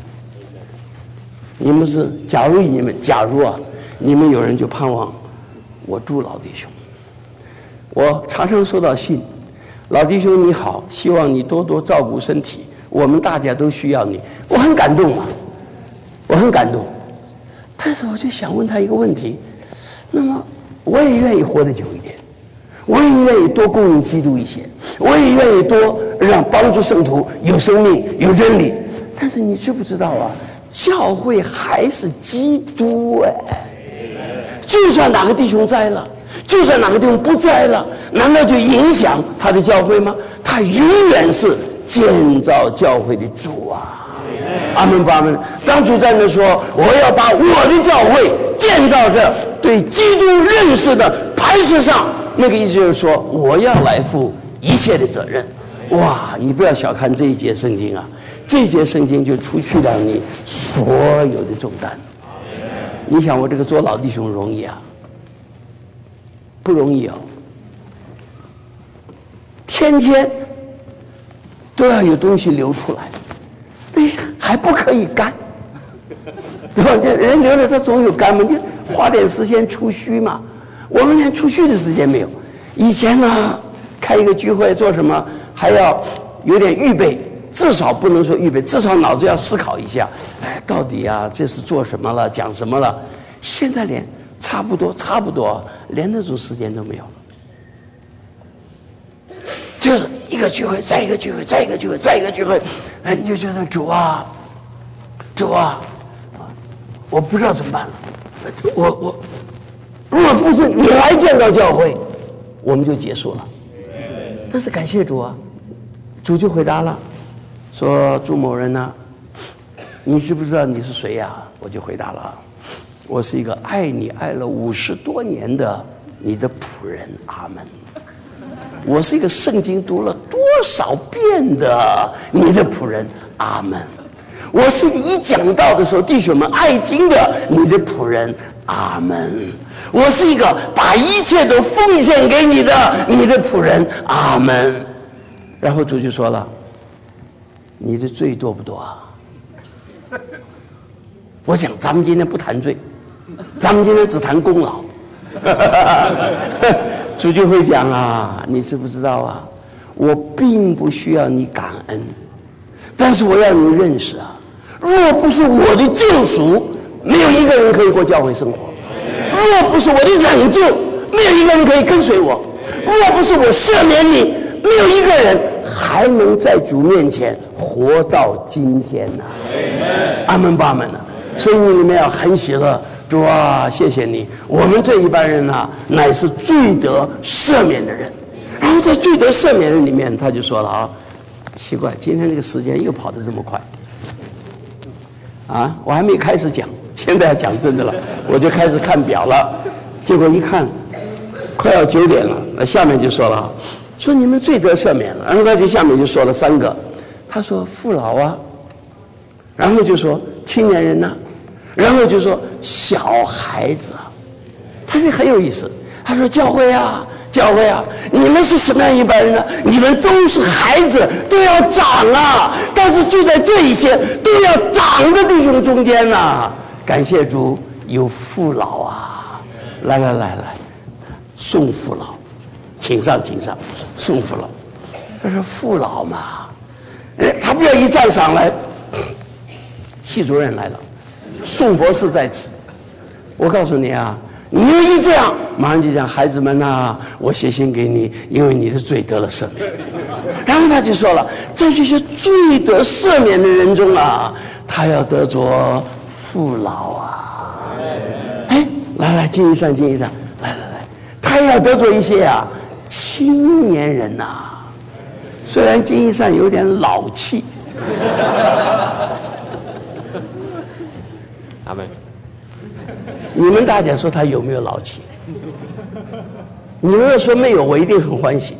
你们是，假如你们，假如啊，你们有人就盼望我祝老弟兄。我常常收到信，老弟兄你好，希望你多多照顾身体，我们大家都需要你。我很感动啊，我很感动。但是我就想问他一个问题，那么我也愿意活得久一点，我也愿意多供应基督一些，我也愿意多让帮助圣徒有生命有真理。但是你知不知道啊，教会还是基督哎，就算哪个弟兄在了，就算哪个弟兄不在了，难道就影响他的教会吗？他永远是建造教会的主啊！阿门不阿门？当主在那说我要把我的教会建造着对基督认识的磐石上，那个意思就是说我要来负一切的责任。哇，你不要小看这一节圣经啊，这一节圣经就除去了你所有的重担。你想我这个做老弟兄容易啊？不容易哦，天天都要有东西流出来，哎，还不可以干，对吧？人流了他总有干嘛，你花点时间除虚嘛。我们连除虚的时间没有。以前呢，开一个聚会做什么还要有点预备，至少不能说预备，至少脑子要思考一下，哎，到底啊这是做什么了，讲什么了？现在连差不多差不多连那种时间都没有了，就是一个聚会再一个聚会再一个聚会再一个聚会，哎，你就觉得主啊主啊，我不知道怎么办了。我我如果不是你来建造教会， 我们就结束了。但是感谢主啊，主就回答了，说朱某人呢、啊，你知不知道你是谁呀、啊？我就回答了，我是一个爱你爱了五十多年的你的仆人，阿门。我是一个圣经读了多少遍的你的仆人，阿门。我是一讲道的时候弟兄们爱听的你的仆人，阿门。我是一个把一切都奉献给你的你的仆人，阿门。然后主就说了，你的罪多不多啊？我讲咱们今天不谈罪，咱们今天只谈功劳。主就会讲啊，你知不知道啊，我并不需要你感恩，但是我要你认识啊，若不是我的救赎，没有一个人可以过教会生活；若不是我的拯救，没有一个人可以跟随我；若不是我赦免你，没有一个人还能在主面前活到今天呢、啊。阿门巴门呢、啊。所以你们要很喜乐，主啊，谢谢你，我们这一般人呢、啊，乃是罪得赦免的人。然后在罪得赦免人里面，他就说了啊，奇怪，今天这个时间又跑得这么快。啊，我还没开始讲，现在要讲真的了，我就开始看表了，结果一看，快要九点了。那下面就说了，说你们罪得赦免了，然后他就下面就说了三个，他说父老啊，然后就说青年人呐、啊，然后就说小孩子啊，他这很有意思，他说教会啊。教会啊，你们是什么样一般人呢？你们都是孩子，都要长啊！但是就在这一些都要长的弟兄中间呢、啊，感谢主有父老啊！来来来来，送父老，请上请上，送父老。他说父老嘛，哎，他不要一站上来，系主任来了，宋博士在此，我告诉你啊。你一这样，马上就讲孩子们呐、啊，我写信给你，因为你的罪得了赦免。然后他就说了，在这些罪得赦免的人中啊，他要得着父老啊。哎，来来，敬一上，敬一上，来来来，他要得着一些啊青年人呐、啊。虽然敬一上有点老气。 阿门。 你们大家说他有没有老气？你们要说没有，我一定很欢喜。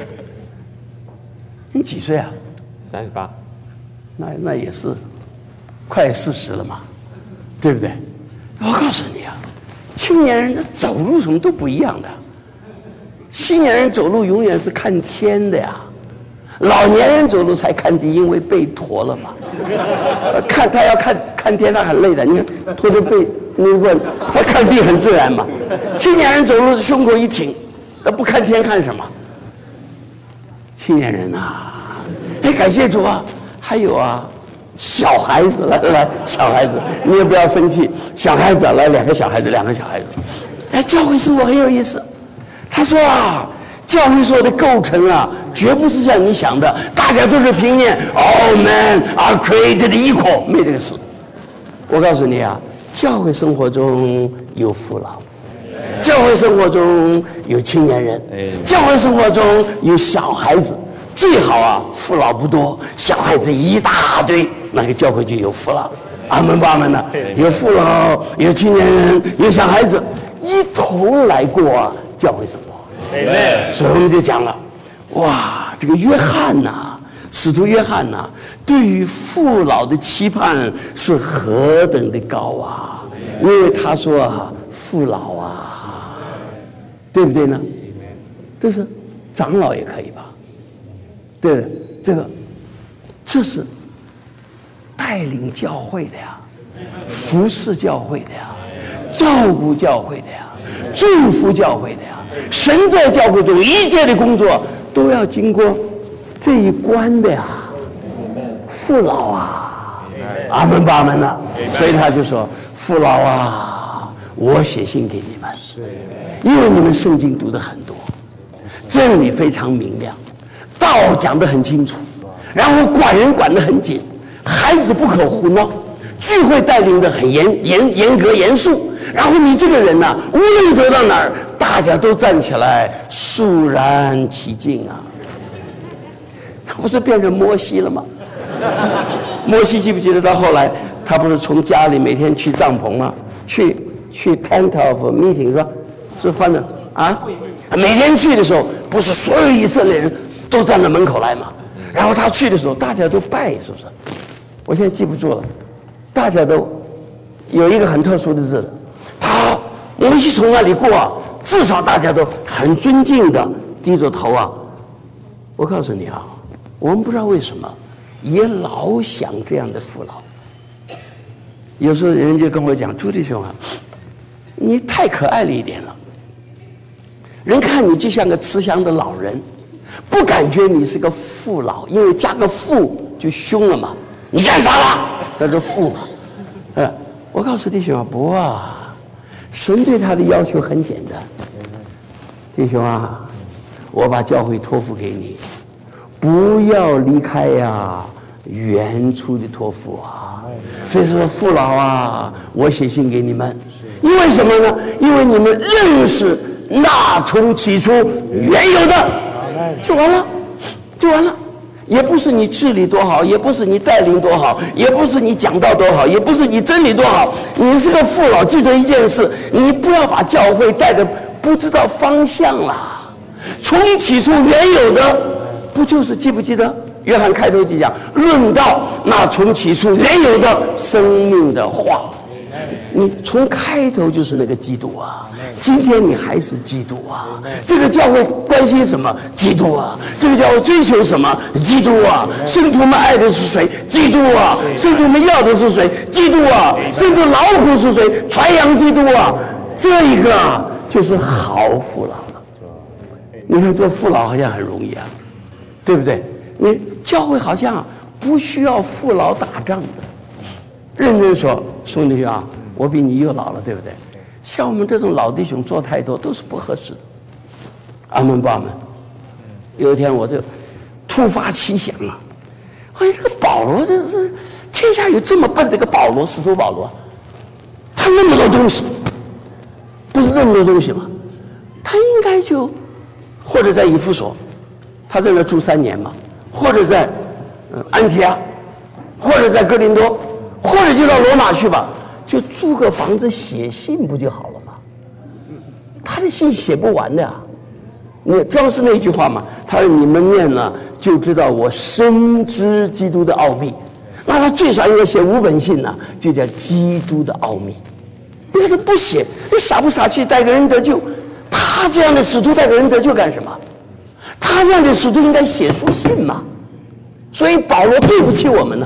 你几岁啊？ 三十八。 那那也是快四十了嘛，对不对？我告诉你啊，青年人的走路什么都不一样的。青年人走路永远是看天的呀，老年人走路才看地，因为背驼了嘛。看他要看看天，他很累的。你看驼着背。你问他看地很自然嘛？青年人走路胸口一挺，他不看天看什么？青年人啊，哎，感谢主啊！还有啊，小孩子来来来，小孩子你也不要生气，小孩子来两个小孩子，两个小孩子。哎，教会生活很有意思。他说啊，教会所的构成啊，绝不是像你想的，大家都是平面 ，All men are created equal， 没这个事。我告诉你啊。教会生活中有父老，教会生活中有青年人，教会生活中有小孩子，最好啊，父老不多，小孩子一大堆，那个教会就有福了。阿门巴门的，有父老，有青年人，有小孩子，一同来过、啊、教会生活。所以我们就讲了，哇，这个约翰呐、啊。使徒约翰呐、啊，对于父老的期盼是何等的高啊！因为他说啊，父老啊，对不对呢？这是长老也可以吧？对，这个这是带领教会的呀，服侍教会的呀，照顾教会的呀，祝福教会的呀。神在教会中一切的工作都要经过这一关的呀，父老啊，阿门巴门呐。所以他就说：“父老啊，我写信给你们，因为你们圣经读得很多，真理非常明亮，道讲得很清楚，然后管人管得很紧，孩子不可胡闹，聚会带领得很严严严格严肃， 然后你这个人呢、啊，无论走到哪儿，大家都站起来，肃然起敬啊。他不是变成摩西了吗？摩西记不记得到后来，他不是从家里每天去帐篷吗？去去 tent of meeting 是吧？是换的啊？每天去的时候，不是所有以色列人都站在门口来吗？然后他去的时候，大家都拜，是不是？我现在记不住了，大家都有一个很特殊的日子，他摩西从那里过啊，至少大家都很尊敬的低着头啊。我告诉你啊，我们不知道为什么也老想这样的父老。有时候人就跟我讲，朱弟兄啊，你太可爱了一点了，人看你就像个慈祥的老人，不感觉你是个父老，因为加个父就凶了嘛。你干啥了？那是父嘛。呃，我告诉弟兄啊，不啊，神对他的要求很简单。弟兄啊，我把教会托付给你，不要离开呀、啊、原初的托付啊。所以说父老啊，我写信给你们，因为什么呢？因为你们认识那从起初原有的，就完了，就完了。也不是你治理多好，也不是你带领多好，也不是你讲道多好，也不是你真理多好，你是个父老，记住一件事，你不要把教会带得不知道方向啦。从起初原有的，不就是记不记得约翰开头就讲，论到那从起初原有的生命的话，你从开头就是那个基督啊，今天你还是基督啊。这个教会关心什么？基督啊。这个教会追求什么？基督啊。圣徒们爱的是谁？基督啊。圣徒们要的是谁？基督啊。圣徒劳苦是谁？传扬基督啊。这一个啊，就是好父老了。你看做父老好像很容易啊，对不对？你教会好像不需要父老打仗的。认真说，兄弟啊，我比你又老了，对不对？像我们这种老弟兄做太多都是不合适的。阿门不阿门？有一天我就突发奇想啊，哎，这个保罗，这是天下有这么笨的一个保罗，使徒保罗，他那么多东西，不是那么多东西吗？他应该就或者在以弗所，他在那住三年嘛，或者在嗯安提阿，或者在哥林多，或者就到罗马去吧。就租个房子写信不就好了吗？他的信写不完的啊。你教是那句话嘛，他说你们念了就知道我深知基督的奥秘。那他最少应该写五本信呢、啊，就叫基督的奥秘。你看他不写，你傻不傻去带个人得救？他这样的使徒带个人得救干什么？他这样的使徒应该写书信嘛。所以保罗对不起我们呢。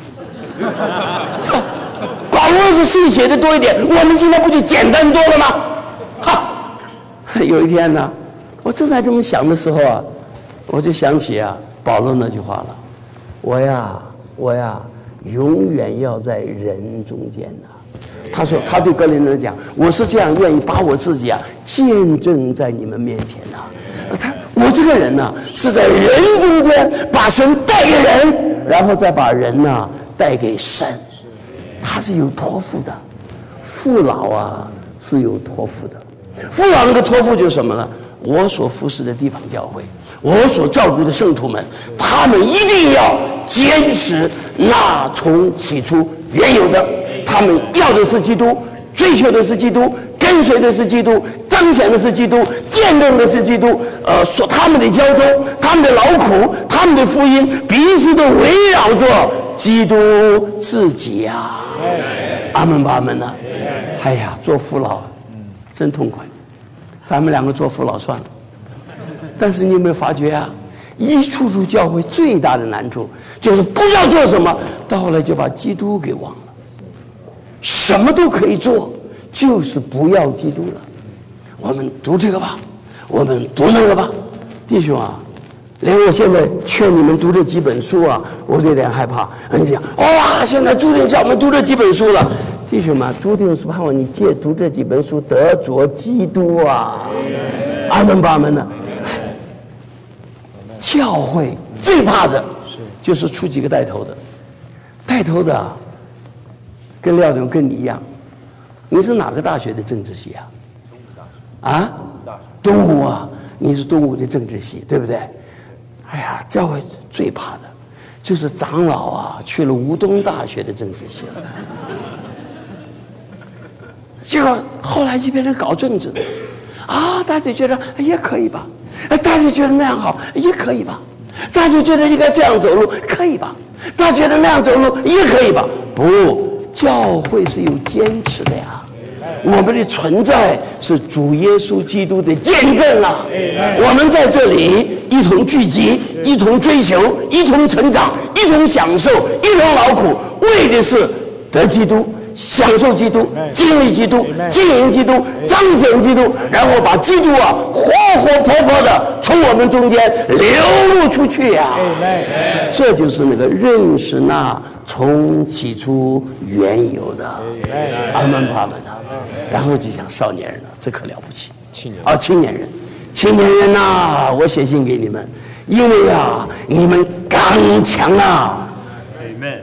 保罗是信写的多一点，我们现在不就简单多了吗？哈！有一天呢，我正在这么想的时候啊，我就想起啊保罗那句话了：我呀，我呀，永远要在人中间呐、啊。他说，他对哥林多人讲，我是这样愿意把我自己啊见证在你们面前呐、啊。他，我这个人呢、啊，是在人中间把神带给人，然后再把人呢、啊、带给神。他是有托付的，父老啊是有托付的。父老那个托付就是什么呢？我所服侍的地方教会，我所照顾的圣徒们，他们一定要坚持那从起初原有的，他们要的是基督，追求的是基督，跟随的是基督，彰显的是基督，见证的是基督。呃，说他们的交通，他们的劳苦，他们的福音，彼此都围绕着基督自己啊。阿门吧，阿门呐！哎呀，做父老真痛快，咱们两个做父老算了。但是你有没有发觉啊？一出入教会最大的难处就是不知道做什么，到后来就把基督给忘了。什么都可以做，就是不要基督了。我们读这个吧，我们读那个吧，弟兄啊，连我现在劝你们读这几本书啊，我都有点害怕。人家讲，哇，现在注定叫我们读这几本书了。弟兄们，注定是盼望你借读这几本书得着基督啊！阿门吧，阿门呢。教会最怕的就是出几个带头的，带头的跟廖总跟你一样， 你是哪个大学的政治系啊？啊？东吴啊，你是东吴的政治系，对不对？哎呀，教会最怕的就是长老啊去了吴东大学的政治系了，结果后来就变成搞政治的啊，大家觉得也可以吧，大家觉得那样好也可以吧，大家觉得应该这样走路可以吧，大家觉得那样走路也可以吧？不，教会是有坚持的呀。我们的存在是主耶稣基督的见证啊！我们在这里一同聚集，一同追求，一同成长，一同享受，一同劳苦，为的是得基督，享受基督，经历基督，经营基督，彰显基督，然后把基督啊活活泼泼的从我们中间流露出去呀、啊！这就是那个认识那从起初原有的，阿门阿门啊！然后就讲少年人了，这可了不起。青年啊，青年人，青年人呐、啊，我写信给你们，因为啊，你们刚强啊。Amen。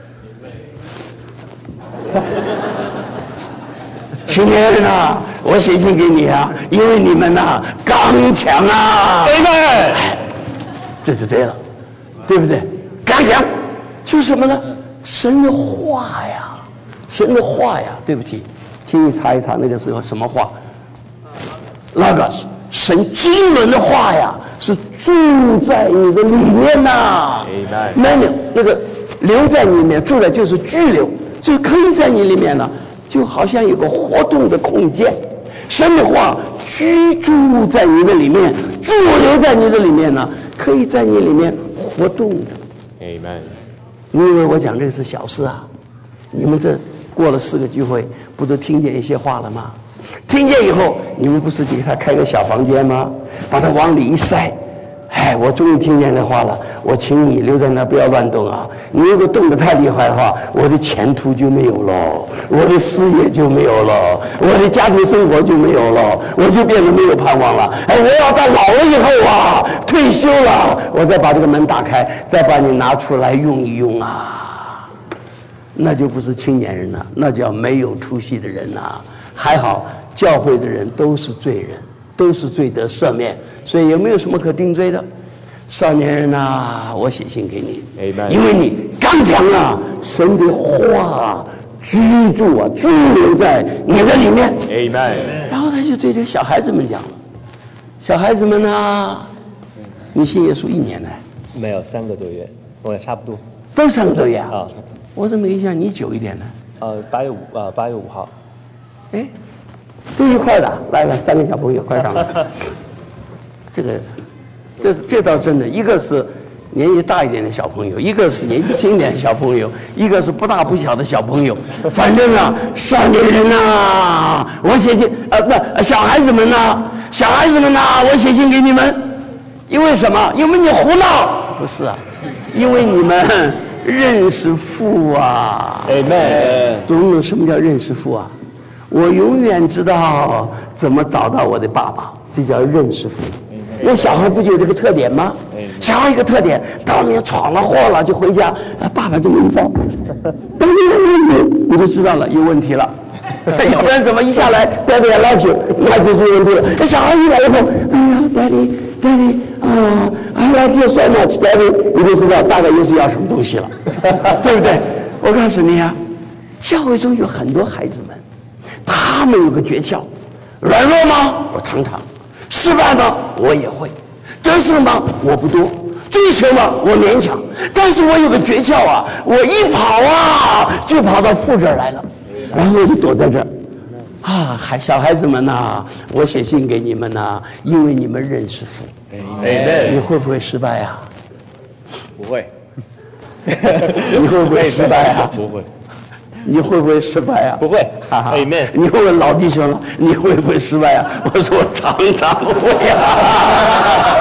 青年人啊，我写信给你啊，因为你们呐、啊、刚强啊。Amen。这就对了，对不对？刚强就是什么呢？神的话呀，神的话呀。对不起。请你查一查那个时候什么话？那个神经纶的话呀，是住在你的里面呐。没有那个留在你里面，住的就是居留，就可以在你里面呢，就好像有个活动的空间。神的话居住在你的里面，驻留在你的里面呢，可以在你里面活动的。Amen。你以为我讲这个是小事啊？你们这。过了四个聚会，不都听见一些话了吗？听见以后，你们不是给他开个小房间吗？把他往里一塞，哎，我终于听见这话了。我请你留在那，不要乱动啊！你如果动得太厉害的话，我的前途就没有了，我的事业就没有了，我的家庭生活就没有了，我就变得没有盼望了。哎，我要到老了以后啊，退休了，我再把这个门打开，再把你拿出来用一用啊。那就不是青年人了，那叫没有出息的人呐、啊。还好，教会的人都是罪人，都是罪得赦免，所以也没有什么可定罪的。少年人呐、啊，我写信给你， Amen。因为你刚强啊，神的话居住啊，居留在你的里面 ，Amen。然后他就对这小孩子们讲了，小孩子们啊，你信耶稣一年呢？ 没有，三个多月，我也差不多。 都三个多月啊？ 啊。 我怎么没印象你久一点呢？ 呃，八月五呃八月五号， 哎，都一块的，来了三个小朋友，快上来。这个，这这倒真的，一个是年纪大一点的小朋友，一个是年纪轻一点的小朋友，一个是不大不小的小朋友。反正啊，少年人呐、啊，我写信呃不，小孩子们呐、啊，小孩子们呐、啊，我写信给你们，因为什么？因为你胡闹？不是啊，因为你们。认识父啊 Amen。 懂不懂什么叫认识父啊？我永远知道怎么找到我的爸爸，这叫认识父。那小孩不就有这个特点吗？小孩一个特点，到外面闯了祸了就回家，爸爸这么一抱，你就知道了有问题了。要不然怎么一下来带点老酒，那就出问题了。那小孩一来以后，哎呀 ，Daddy Daddy 啊 ，I like you so much Daddy， 你就知道大概又是要什么东西了，对不对？我告诉你啊，教会中有很多孩子们，他们有个诀窍，软弱吗？我常常，失败吗？我也会，得胜吗？我不多。追求嘛，我勉强，但是我有个诀窍啊，我一跑啊，就跑到父这儿来了，然后我就躲在这儿，啊，孩小孩子们呐、啊，我写信给你们呐、啊，因为你们认识父，你会不会失败呀、啊？ 不会。 你会不会失败啊？ 不会。 你会不会失败啊？ 不会。 哈哈 Amen。 你会问老弟兄了，你会不会失败啊？我说我常常会啊。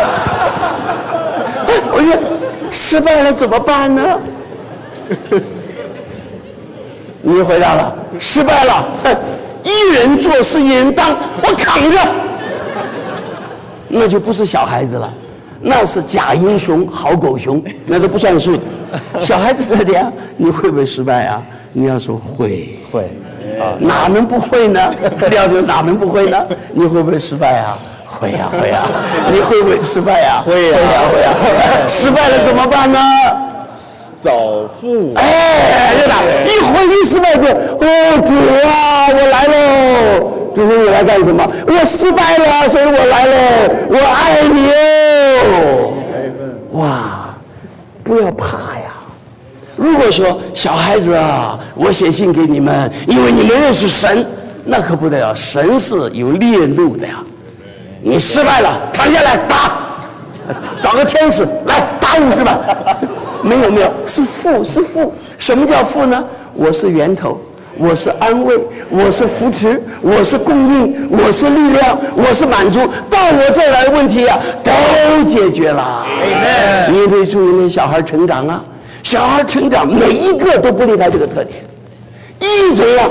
我说失败了怎么办呢？你回答了，失败了，一人做事一人当，我扛着，那就不是小孩子了，那是假英雄好狗熊，那都不算数的。小孩子这点，你会不会失败啊？你要说会， 会。 哪能不会呢？廖总哪能不会呢？你会不会失败啊？会呀、啊、会呀、啊。你会不会失败呀、啊？ 会呀、啊、 会呀、啊、会呀、啊。失败了怎么办呢？ 找父。 哎，对了，一回一失败就，哦主啊，我来喽。主说你来干什么？我失败了，所以我来了。我爱你哦。哇，不要怕呀。如果说小孩子啊，我写信给你们，因为你们认识神，那可不得了，神是有烈怒的呀。你失败了，躺下来打，找个天使来打五十吧。没有没有，是父是父。什么叫父呢？我是源头，我是安慰，我是扶持，我是供应，我是力量，我是满足。到我这儿来的问题啊，都解决了。你也可以注意那小孩成长啊，小孩成长每一个都不离开这个特点。一怎样？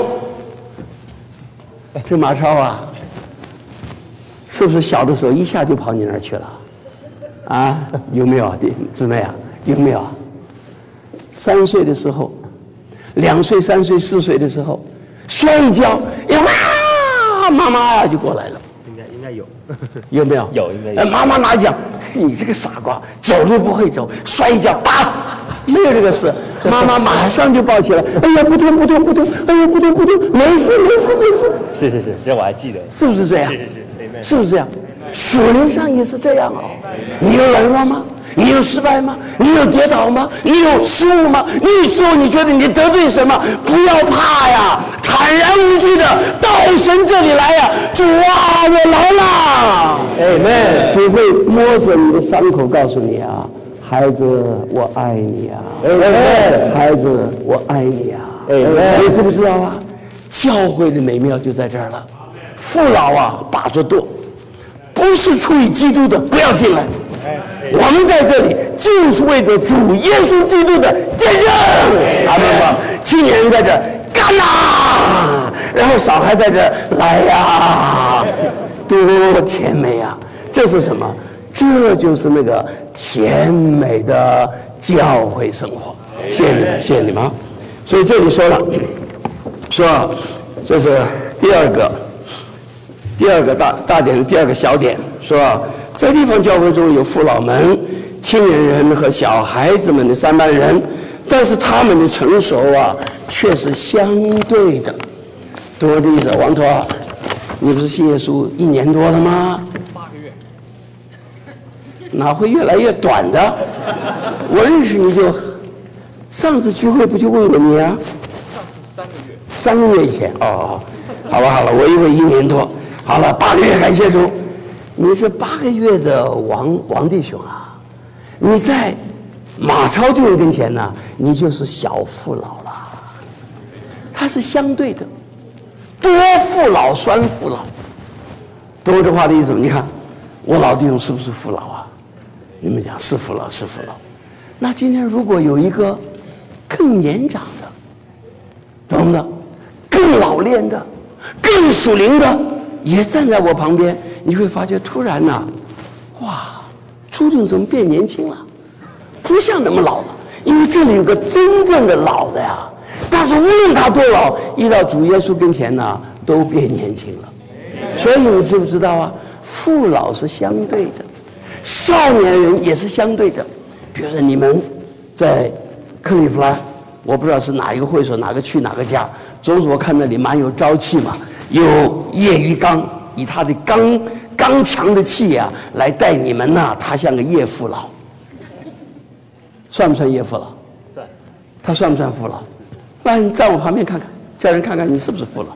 这马超啊，是不是小的时候一下就跑你那儿去了？啊，有没有姊妹啊？有没有？三岁的时候，两岁、三岁、四岁的时候，摔一跤，哇，妈妈就过来了。 应该应该有， 有没有？ 有，应该有。 妈妈拿讲，你这个傻瓜，走路不会走，摔一跤，啪，没有这个事。妈妈马上就抱起来，哎呀，不痛不痛不痛，哎呀，不痛不痛，没事没事没事。 是是是，这我还记得。 是不是这样？ 是是是， 是不是这样？属灵上也是这样哦。你有软弱吗？你有失败吗？你有跌倒吗？你有失误吗？你有时候你觉得你得罪什么？不要怕呀，坦然无惧的到神这里来呀！主啊，我来了。哎妹，主会摸着你的伤口，告诉你啊，孩子，我爱你啊！哎，孩子，我爱你啊！哎，你知不知道啊？教会的美妙就在这儿了。父老啊，把着舵，不是出于基督的，不要进来。我们在这里就是为着主耶稣基督的见证。阿门吧！青年人在这干啦，然后小孩在这来呀，多甜美啊！这是什么？这就是那个甜美的教会生活。谢谢你们，谢谢你们。所以这里说了，说这是第二个，第二个大大点，第二个小点，说。在地方教会中有父老们、青年人和小孩子们的三班人，但是他们的成熟啊，却是相对的。懂我的意思？王驼，你不是信耶稣一年多了吗？八个月。哪会越来越短的？我认识你就，上次聚会不就问过你啊？ 上次三个月。 三个月以前哦，好了好了，我以为一年多。好了，八个月，感谢主。你是八个月的王王弟兄啊，你在马超弟兄跟前呢，你就是小父老了。他是相对的，多父老双父老，懂我这话的意思吗？你看我老弟兄是不是父老啊？你们讲是父老是父老。那今天如果有一个更年长的，懂的，更老练的，更属灵的，也站在我旁边。你会发觉突然呢、啊，哇，朱定怎么变年轻了？不像那么老了，因为这里有个真正的老的呀。但是无论他多老，一到主耶稣跟前呢，都变年轻了。所以你知不知道啊？父老是相对的，少年人也是相对的。比如说你们在克利夫兰，我不知道是哪一个会所、哪个区、哪个家，总是我看那里蛮有朝气嘛，有叶玉刚。以他的刚刚强的气呀、啊，来带你们呐、啊，他像个叶父老，算不算叶父老？ 算。 他算不算父老？那你站我旁边看看，叫人看看你是不是父老。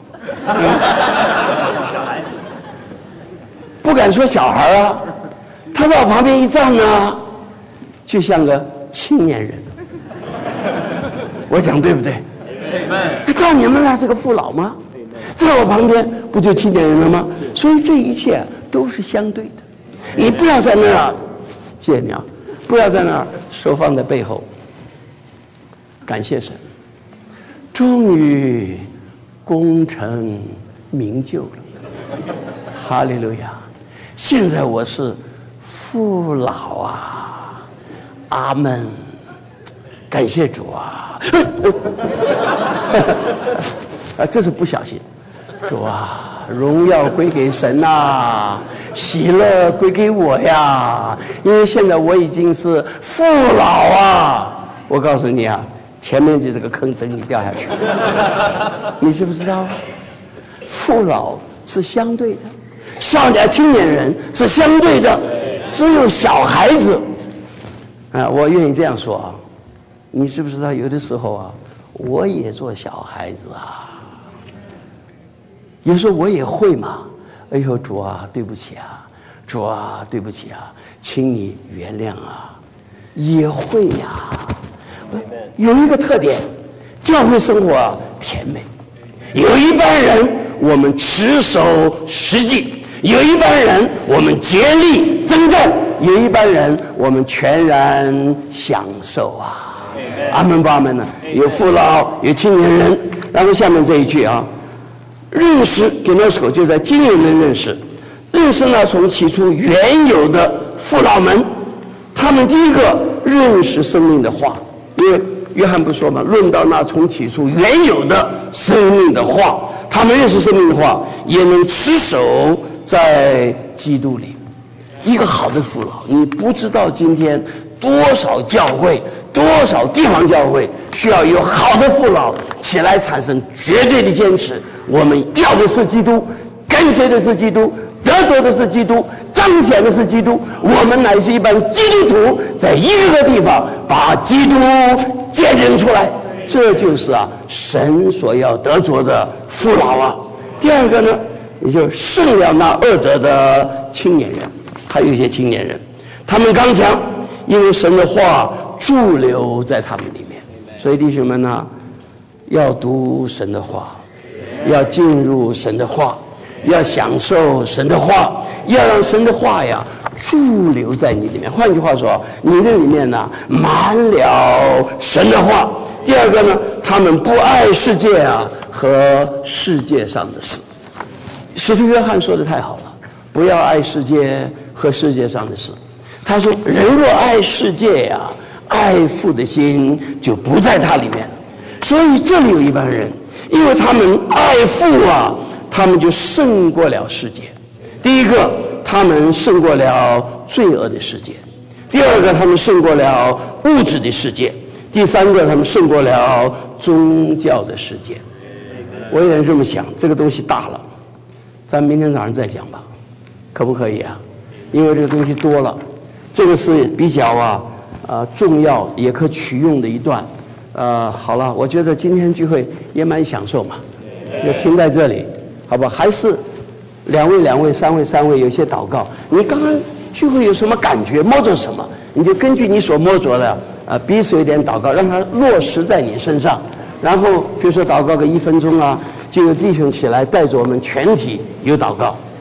小孩子。 不敢说小孩啊，他在我旁边一站呢，就像个青年人。我讲对不对？到你们那是个父老吗？在我旁边不就青年人了吗？所以这一切都是相对的。你不要在那儿，谢谢你啊，不要在那儿手放在背后。感谢神，终于功成名就了，哈利路亚！现在我是父老啊，阿门！感谢主啊！ 啊，这是不小心。主啊，荣耀归给神呐，喜乐归给我呀，因为现在我已经是父老啊。我告诉你啊，前面就这个坑等你掉下去，你知不知道？父老是相对的，少年青年人是相对的，只有小孩子啊，我愿意这样说啊。你知不知道有的时候啊，我也做小孩子啊。有时候我也会嘛，哎呦主啊，对不起啊，主啊，对不起啊，请你原谅啊，也会呀、啊。有一个特点，教会生活啊甜美。有一般人我们持守实际，有一般人我们竭力征战，有一般人我们全然享受啊。阿门不阿门呢？有父老，有青年人，然后下面这一句啊。认识 gnosko 就在经验的认识，认识呢从起初原有的父老们，他们第一个认识生命的话，因为约翰不说嘛，论到那从起初原有的生命的话，他们认识生命的话，也能持守在基督里。一个好的父老，你不知道今天多少教会，多少地方教会需要有好的父老起来产生绝对的坚持。我们要的是基督，跟随的是基督，得着的是基督，彰显的是基督。我们乃是一般基督徒，在一个地方把基督见证出来，这就是啊神所要得着的父老啊。第二个呢，也就是胜了那二者的青年人，还有一些青年人，他们刚强，因为神的话驻留在他们里面。所以弟兄们呢，要读神的话，要进入神的话，要享受神的话，要让神的话呀驻留在你里面。换句话说，你的里面呢满了神的话。第二个呢，他们不爱世界啊和世界上的事。使徒约翰说的太好了，不要爱世界和世界上的事。他说，人若爱世界呀、啊，爱父的心就不在他里面了。所以这里有一帮人，因为他们爱父啊，他们就胜过了世界。第一个，他们胜过了罪恶的世界；第二个，他们胜过了物质的世界；第三个，他们胜过了宗教的世界。我有点这么想，这个东西大了，咱明天早上再讲吧，可不可以啊？因为这个东西多了，这个是比较啊啊重要也可取用的一段。呃，好了，我觉得今天聚会也蛮享受嘛，就停在这里，好不好？还是两位、两位、三位、三位，有些祷告。你刚刚聚会有什么感觉，摸着什么，你就根据你所摸着的，呃，彼此有点祷告，让它落实在你身上。然后，比如说祷告个一分钟啊，就有弟兄起来带着我们全体有祷告。